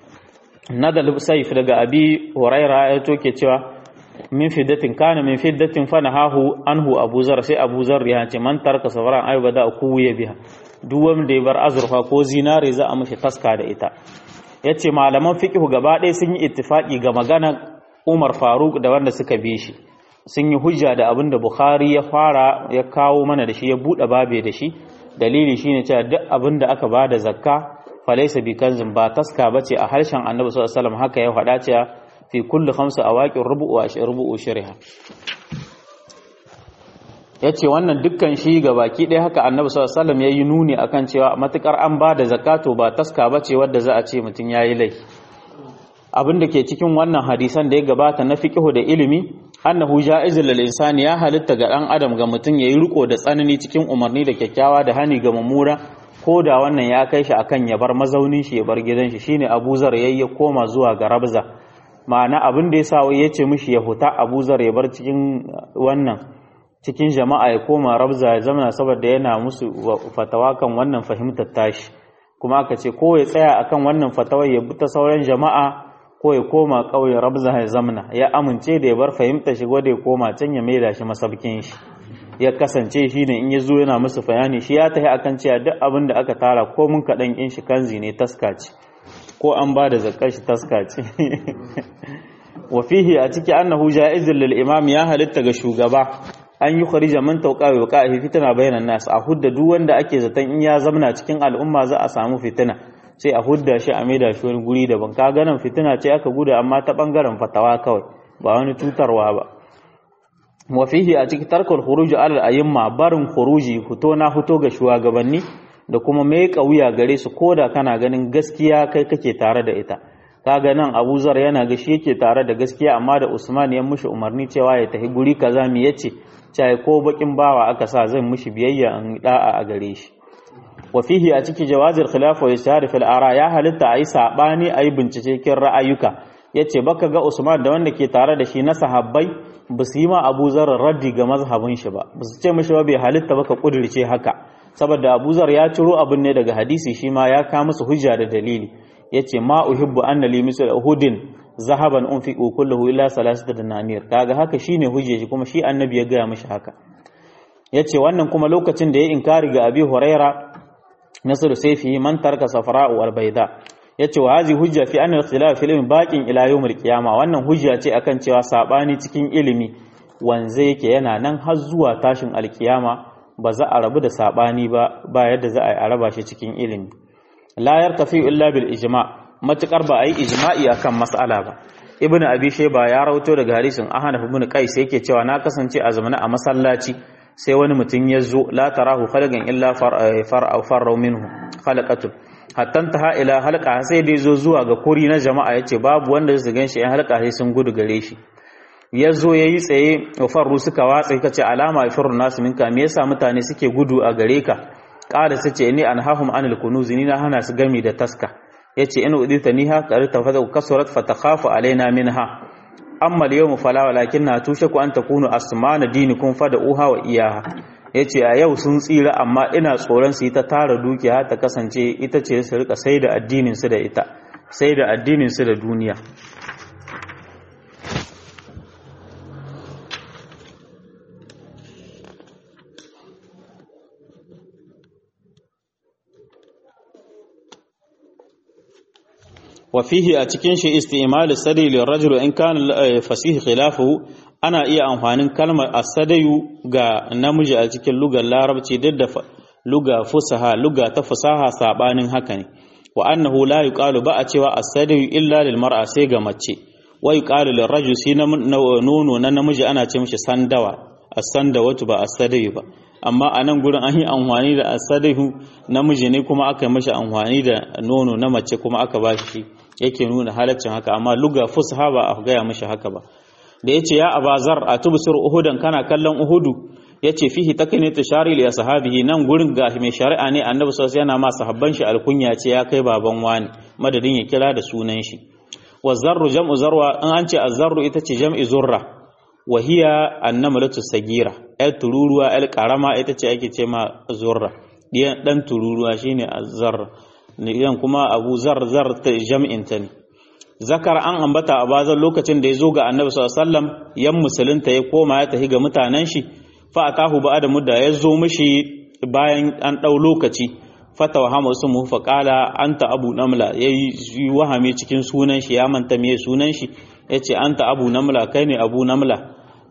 nadal sayf daga Abi Huraira ya toke cewa min fiddatin kana min fiddatin fanahahu anhu Abu Zar sai Abu Zar ya ce man tarka safaran ay bada kuwiya biha duk wanda ya bar azurfa ko zinare za a mishi taska da ita yace malaman fiqh gaba ɗaya sun yi ittifaki ga magana Umar Faruk da wanda suka bi shi sun yi hujja da abin da Bukhari ya fara ya kawo mana da shi ya buɗe babe da shi dalili shine cewa duk abin da aka bada zakka falaysa bi kanzin ba taska bace a harshen Annabi sallallahu alaihi wasallam haka ya faɗa cewa fi kulli khamsa awaqir rubu'u wa rubu'u shariha yace wannan dukkan shi ga baki ɗaya haka Annabi sallallahu alaihi wasallam yayi nuni akan cewa matukar an bada zakato ba taska bace wanda za a ce mutun yayi laifi abin da ke cikin wannan hadisan da ya gabata na fiqhu da ilimi annahu ja'izul lil insani ya halitta ga dan adam ga mutun yayi riko da tsanani cikin umarni da kyakkyawa da hani ga mamura ko da wannan ya kai shi akan ya bar mazaunin shi ya bar gidan shi shine Abu Zar yayi ya koma zuwa ga Rabza ma'ana abin da yasa wai yace mishi ya huta Abu Zar ya bar cikin wannan cikin jama'a ya koma Rabza ya zama saboda yana musu fatawa kan wannan fahimtar tashi kuma aka ce ko ya tsaya akan wannan fatawar ya bi ta sauran jama'a ko ya koma ƙauye Rabza ya zamna ya amince da ya bar fahimta shi gwada ya koma can ya maida shi masabkin shi ya kasance shi ne in ya zo yana musu bayani shi ya tahi akan cewa duk abin da aka tara ko mun kaɗan in shi kanzi ne taska ce ko an ba da zakkar shi taska ce wa fihi a ciki annahu ja'izul lil imam ya halitta ga shugaba an yi kharija man tauqa wa qa'i fitna bainan nas a hudda duk wanda ake zaton in ya zamna cikin al'umma za a samu fitina sai a hudda shi a maida shi wani guri daban ka ganin fitina ce aka guda amma ta bangaren fatawa kawai ba wani tutarwa ba wa fihi a cikin tarkul khuruj ala al-ayyima barin khuruji fito na fito ga shugabanni da kuma mai kauya gare su koda kana ganin gaskiya kai kake tare da ita kaga nan Abu Zar yana ga shi yake tare da gaskiya amma da Usman ya mushi umarni cewa ya tafi guri kaza mi yace cai ko bakin bawa aka sa zan mushi biyayya an da'a a gare shi wa fihi a cikin jawazir khilaf wa ishar fil ara ya halitta ayi sabani ayi bincike kin ra'ayuka yace baka ga Usman da wanda ke tare da shi na sahabbai ba su yi ma Abu Zar raddi ga mazhabin shi ba ba su ce mishi ba bai halitta baka kudirce haka saboda Abu Zar ya ciro abin ne daga hadisi shi ma ya ka musu hujja da dalili yace ma uhibbu anna li misl uhudin zahaban unfiqu kulluhu illa salasata dinanir kaga haka shine hujje shi kuma shi annabi ya ga mishi haka yace wannan kuma lokacin da ya inkari ga Abi Huraira nasr sayfi man tarka safra'u wal bayda yace wa hazi hujja fi anna al-ikhtilaf fi ilmi baqin ila yawm al-qiyama wannan hujja ce akan cewa sabani cikin ilimi wanze yake yana nan har zuwa tashin alkiyama ba za a rabu da sabani ba ba yadda za a raba shi cikin ilimi la yartafi illa bil ijma' matakar ba ai ijma'i akan mas'ala ba ibnu abi shayba ya rawato daga hadisin ahnaf ibn qais yake cewa na kasance a zamana a masallaci sai wani mutum ya zo la tarahu khalqan illa far'a farra minhu khalaqatu hatta ta ila halqa sai dai zo zuwa ga kuri na jama'a yace babu wanda zai ganshi in halqa sai sun gudu gare shi yazo yayi tsaye farru suka watsa kace alama ifrun nasu minka me yasa mutane suke gudu a gare ka qala sace ni anhahum anil kunuz ni na hana su gami da taska yace in udita niha qarita fa kasurat fatakhafu alaina minha amma al-yawm fala walakinna tushaku an takunu asmana dinikum fad'uha wa iyaha yace a yau sun tsira amma ina tsoron su ta tara dukiya ta kasance ita ce su rika sai da addinin su da ita sai da addinin su da duniya wa fihi a cikin shi isti'mal sadai lil rajul in kana fasih khilafu ana iya amfanin kalmar asadayu ga namiji a cikin lugar larabci duk da luga fusaha luga ta fasaha sabanin haka ne wa annahu la yuqalu ba a cewa asadayu illa lil mar'a sai ga mace wa yuqalu lil rajul shi nono na namiji ana ce mishi sandawa as-sandawatu ba asadayu ba amma a nan gurin an yi amfani da asadayu namiji ne kuma aka mishi amfani da nono na mace kuma aka bashi shi yake nuna halaccin haka amma luga fusha ba a gaya mishi haka ba da yace ya abazar a tubsir uhudan kana kallon uhudu yace fihi takani tashari li ashabihi nan gurin ga mai shari'a ne annabi sallallahu yana ma sahabban shi alkunya ce ya kai baban wani madadin ya kira da sunan shi wa zarru jam'u zarwa in an ce azzarru ita ce jam'i zurra wa hiya annamlatu sagira al tururuwa al qarama ita ce ake ce ma zurra diyan dan tururuwa shine azzar idan kuma abu zar zar ta jam'in ta ne zakar an ambata a bazan lokacin da ya zo ga annabi sallallahu alaihi wasallam yan musulunta ya koma ya tafi ga mutanen shi fa atahu ba'da mudda ya zo mishi bayan an dau lokaci fata wahama ismuhu fa qala anta abu namla yayi wahame cikin sunan shi ya manta me sunan shi yace anta abu namla kai ne abu namla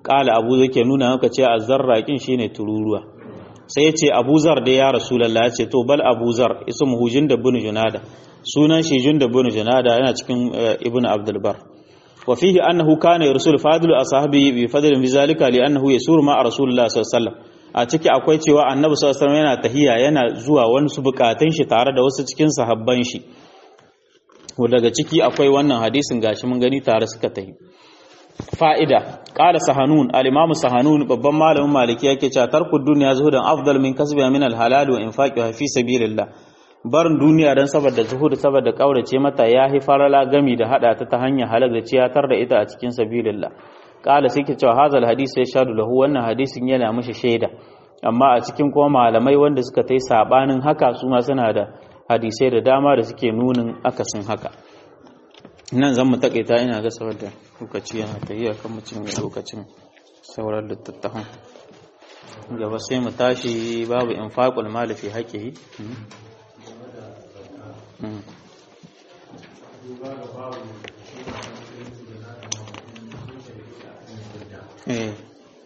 qala abu yake nuna maka ce azzarra kin shine tururuwa sai yace Abu Zar da ya Rasulullah yace to bal Abu Zar ismuhu Jundub bin Junada sunan shi Jundub bin Junada yana cikin Ibn Abdul Bar wa fihi annahu kana yursul fadlu ashabi bi fadlin bi zalika li annahu yasur ma Rasulullah sallallahu alaihi wasallam a ciki akwai cewa Annabi sallallahu alaihi wasallam yana tahiya yana zuwa wani su bukatun shi tare da wasu cikin sahabban shi daga ciki akwai wannan hadisin gashi mun gani tare suka tahi fa'ida qala sahanun al-imam sahanun babban malamin maliki yake cewa tarku dunya zuhudan afdal min kasbiha min al-halal wa infaqiha fi sabilillah barin duniya dan saboda zuhud saboda kaurace mata yahi farala gami da hada ta ta hanyar halal da ciyatar da ita a cikin sabilillah qala sai ke cewa hazal hadisi ya shadu lahu wannan hadisin yana mishi shaida amma a cikin kuma malamai wanda suka tai sabanin haka su ma suna da hadisai da dama da suke nunin akasin haka nan zan mu takaita ina ga saboda lokaci yana tafiya kan mutum ya lokacin sauran littattafan gaba sai mu tashi babu infaqul mali fi haqqihi eh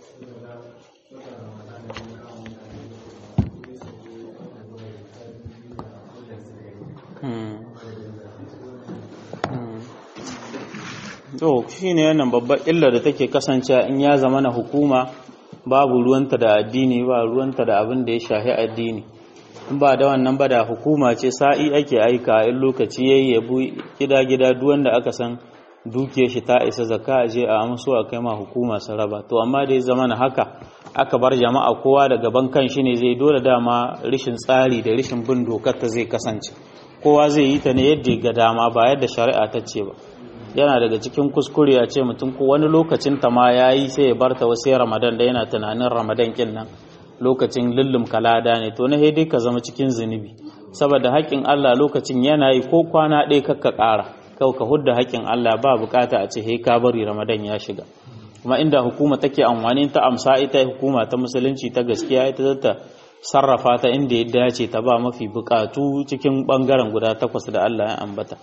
to shi ne wannan babbar illar da take kasancewa in ya zama na hukuma babu ruwanta da addini ba ruwanta da abin da ya shahi addini in ba da wannan ba da hukuma ce sa'i ake aika in lokaci yayi yabu gida-gida duk wanda aka san duke shi ta isa zakka aje a amso a kai ma hukuma su raba to amma dai zama na haka aka bar jama'a kowa da gaban kan shi ne zai dole dama rishin tsari da rishin bin dokar ta zai kasance kowa zai yi ta ne yadda ga dama ba yadda shari'a ta ce ba yana daga cikin kuskure a ce mutum ko wani lokacin ta ma yayi sai ya barta wasu Ramadan da yana tunanin Ramadan kin nan lokacin lullum kalada ne to na dai ka zama cikin zunubi saboda haƙin Allah lokacin yana yi ko kwana ɗaya kakka ƙara kau ka hudda haƙin Allah ba bukata a ce he ka bari Ramadan ya shiga kuma inda hukuma take amfani ta amsa ita hukuma ta musulunci ta gaskiya ita ta sarrafa ta inda ya dace ta ba mafi bukatu cikin bangaren guda takwas da Allah ya ambata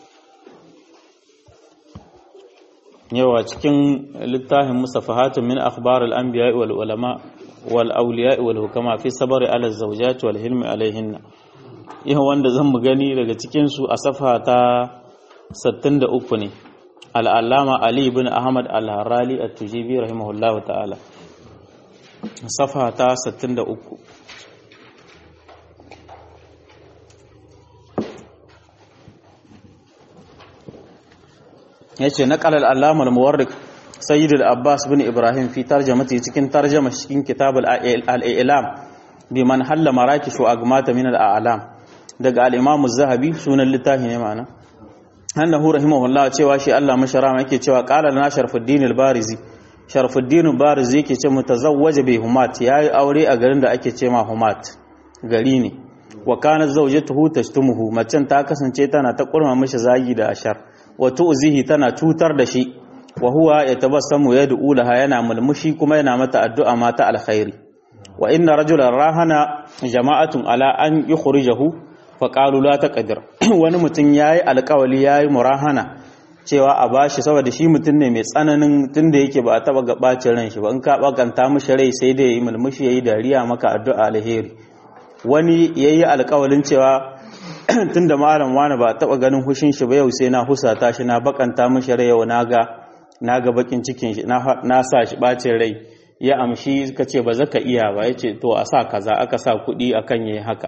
yawa cikin littafin musafahatun min akhbar al-anbiya wal ulama wal awliya wal hukama fi sabr ala az-zawjat wal hilm alaihinna yawa wanda zan mu gani daga cikin su a safa ta sittin da uku ne al-allama ali ibn ahmad al-harali at-tujibi rahimahullahu ta'ala safa ta sittin da uku yace naqal al-allama al-muwarrik sayyid al-abbas bin ibrahim fi tarjamati cikin tarjama cikin kitab al-i'lam biman halla marakish wa agmata min al-a'lam daga al-imam az-zahabi sunan littafi ne ma'ana annahu rahimahullah cewa shi Allah masharama yake cewa qala lana sharfuddin al-barizi sharfuddin al-barizi yake ce mutazawwaja bi humat yayi aure a garin da ake ce ma humat gari ne wa kana zawjatuhu tashtumuhu macen ta kasance tana ta kurma mishi zagi da ashar wa tu'zihi tana cutar da shi wa huwa yatabassamu yad'u laha yana mulmushi kuma yana mata addu'a mata alkhairi wa inna rajulan rahana jama'atun ala an yukhrijahu fa qalu la taqdir wani mutun yayi alƙawali yayi murahana cewa a bashi saboda shi mutun ne mai tsananin tunda yake ba a taba gabacin ran shi ba in ka bakanta mishi rai sai dai yayi mulmushi yayi dariya maka addu'a alheri wani yayi alƙawalin cewa tunda malam wani ba taba ganin hushin shi ba yau sai na husata shi na bakanta mishi rai yau naga naga bakin cikin shi na sa shi bacin rai ya amshi kace ba zaka iya ba yace to a sa kaza aka sa kuɗi akan yayi haka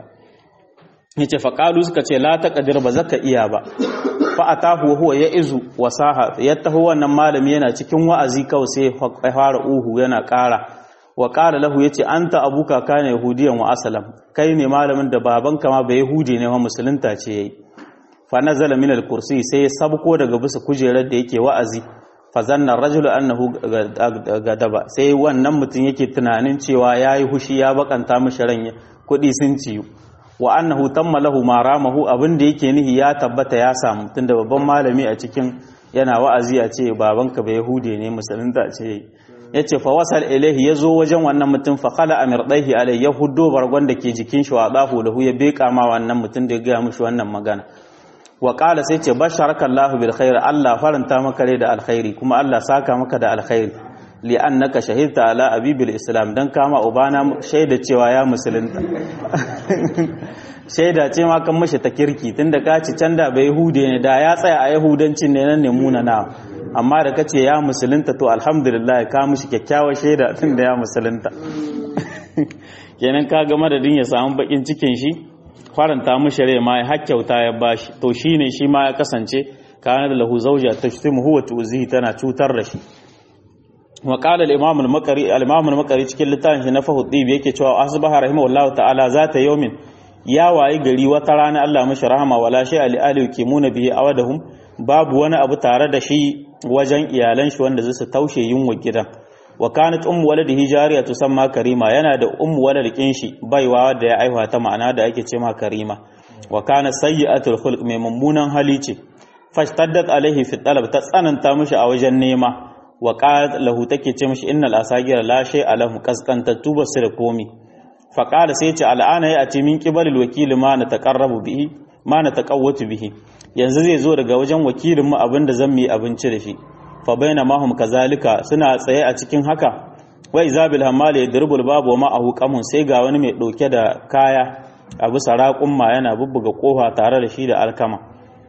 yace fa qalu suka ce la taqdir ba zaka iya ba fa atahu huwa ya'izu wasaha yattahu wannan malami yana cikin wa'azi kawai sai ya fara uhu yana ƙara wa qala lahu yace anta abuka kana yahudiyan wa aslam kai ne malamin da babanka ma bai yahudi ne wa musulunta ce yayi fa nazala min al-kursi sai ya sabko daga bisa kujerar da yake wa'azi fa zanna rajulu annahu gadaba sai wannan mutum yake tunanin cewa yayi hushi ya bakanta mishi ran kudi sun ciyu wa annahu tamma lahu ma ramahu abinda yake nihi ya tabbata ya samu tunda babban malami a cikin yana wa'azi a ce babanka bai yahudi ne musulunta ce yace fa wasal ilaihi yazo wajen wannan mutum fa khala amirdaihi alai ya huddo bargon da ke jikin shi wa dafu lahu ya beka ma wannan mutum da ya ga mishi wannan magana wa qala sai ce basharakallahu bil khair Allah faranta maka rai da alkhairi kuma Allah saka maka da alkhairi li annaka shahidta ala abibil islam dan kama ubana shaida cewa ya musulunta shaida ce ma kan mashi ta kirki tunda ka ci canda bai yahude ne da ya tsaya a yahudancin ne nan ne muna na amma da kace ya musulunta to alhamdulillah ka mishi kyakkyawar shaida tunda ya musulunta kenan ka ga madadin ya samu bakin cikin shi faranta mishi rai ma ya hakkyauta ya bashi to shine shi ma ya kasance kana da lahu zawja tashtimu huwa tuzihi tana cutar da shi wa qala al-imam al-maqri al-imam al-maqri cikin littafin shi na fahudib yake cewa asbaha rahimahullahu ta'ala zata yawmin ya wayi gari wata rana Allah mashi rahama wala shay ali ali yukimuna bihi awadahum babu wani abu tare da shi wajen iyalan shi wanda zai taushe yunwa gidan wa kanat ummu waladihi jariya tusamma karima yana da ummu waladikin shi baiwa da ya aiwa ta ma'ana da ake ce ma karima wa kana sayyi'atul khulq mai mummunan hali ce fashtaddat alaihi fi talab ta tsananta mishi a wajen nema wa qalat lahu take ce mishi innal asagira la shay alahu kaskantattu basu da komi fa qala sai ce al'ana ya ce min qibalil wakil ma na taqarrabu bihi ma na taqawwatu bihi yanzu zai zo daga wajen wakilin mu abinda zan yi abinci da shi fa bainama hum kazalika suna tsaye a cikin haka wa izabil hamali yadrubul babu ma ahu qamun sai ga wani mai dauke da kaya a bisa raƙun ma yana bubbuga kofa tare da shi da alkama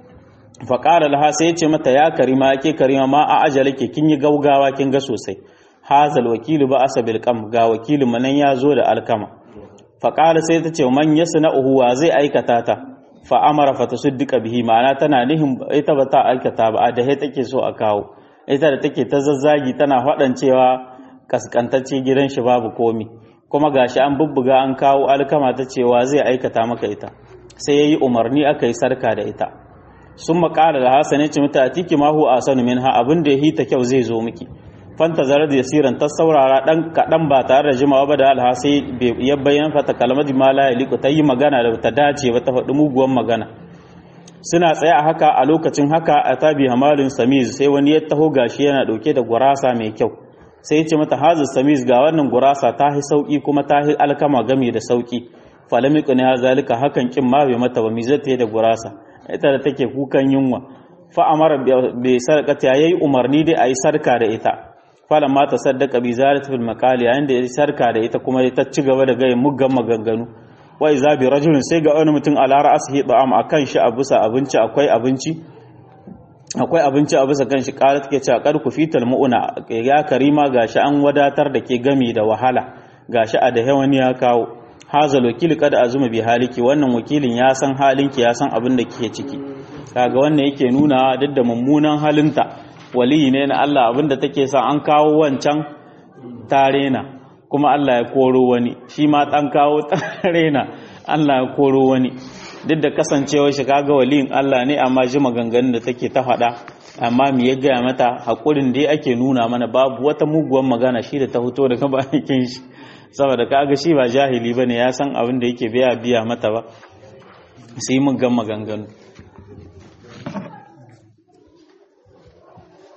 fa qala laha sai ce mata ya karima yake karima ma a ajalake kin yi gaugawa kin ga sosai hazal wakilu ba asabil qam ga wakilin manan ya zo da alkama fa qala sai ta ce man yasna'uhu wa zai aikata ta fa amara fa tusaddiqa bihi ma'ana tana nihin ita ba ta aikata ba da take so a kawo ita da take ta zazzagi tana faɗan cewa kaskantacce gidan shi babu komi kuma gashi an bubbuga an kawo alkama ta cewa zai aikata maka ita sai yayi umarni aka yi sarka da ita sun makala da hasan ya ce mata atiki ma hu asanu minha abin da yahi ta kyau zai zo miki fanta zarar da yasiran ta saurara dan kadan ba tare da jimawa ba da alhasai ya bayyana fata kalmadi ma la yaliku ta yi magana da ta dace ba ta faɗi muguwan magana suna tsaye a haka a lokacin haka a tabi hamalin samiz sai wani ya taho gashi yana dauke da gurasa mai kyau sai ya ce mata hazu samiz ga wannan gurasa ta hi sauki kuma ta hi alkama game da sauki falamiku ne hazalika hakan kin ma bai mata ba mizata da gurasa ita da take kukan yunwa fa amara bi sarqati yayi umarni dai ayi sarka da ita falan ma ta saddaka bi zalati fil maqali yayin da yayi sarka da ita kuma ta ci gaba da gaye muggan maganganu wa iza bi rajulin sai ga wani mutum ala ra'sihi da'am akan shi a bisa abinci akwai abinci akwai abinci a bisa kan shi qalat take cewa kar ku fital mu'una ya karima gashi an wadatar da ke gami da wahala gashi a da hewani ya kawo hazal wakili kada azuma bi haliki wannan wakilin ya san halinki ya san abin da kike ciki kaga wannan yake nuna duk da mummunan halinta waliyi ne na Allah abin da take sa an kawo wancan tarena kuma Allah ya koro wani shi ma dan kawo tarena Allah ya koro wani duk da kasancewar shi kaga waliyin Allah ne amma ji maganganun da take ta faɗa amma me ya gaya mata hakurin dai ake nuna mana babu wata muguwar magana shi da ta fito daga bakin shi saboda kaga shi ba jahili bane ya san abin da yake biya biya mata ba sai mun ga maganganu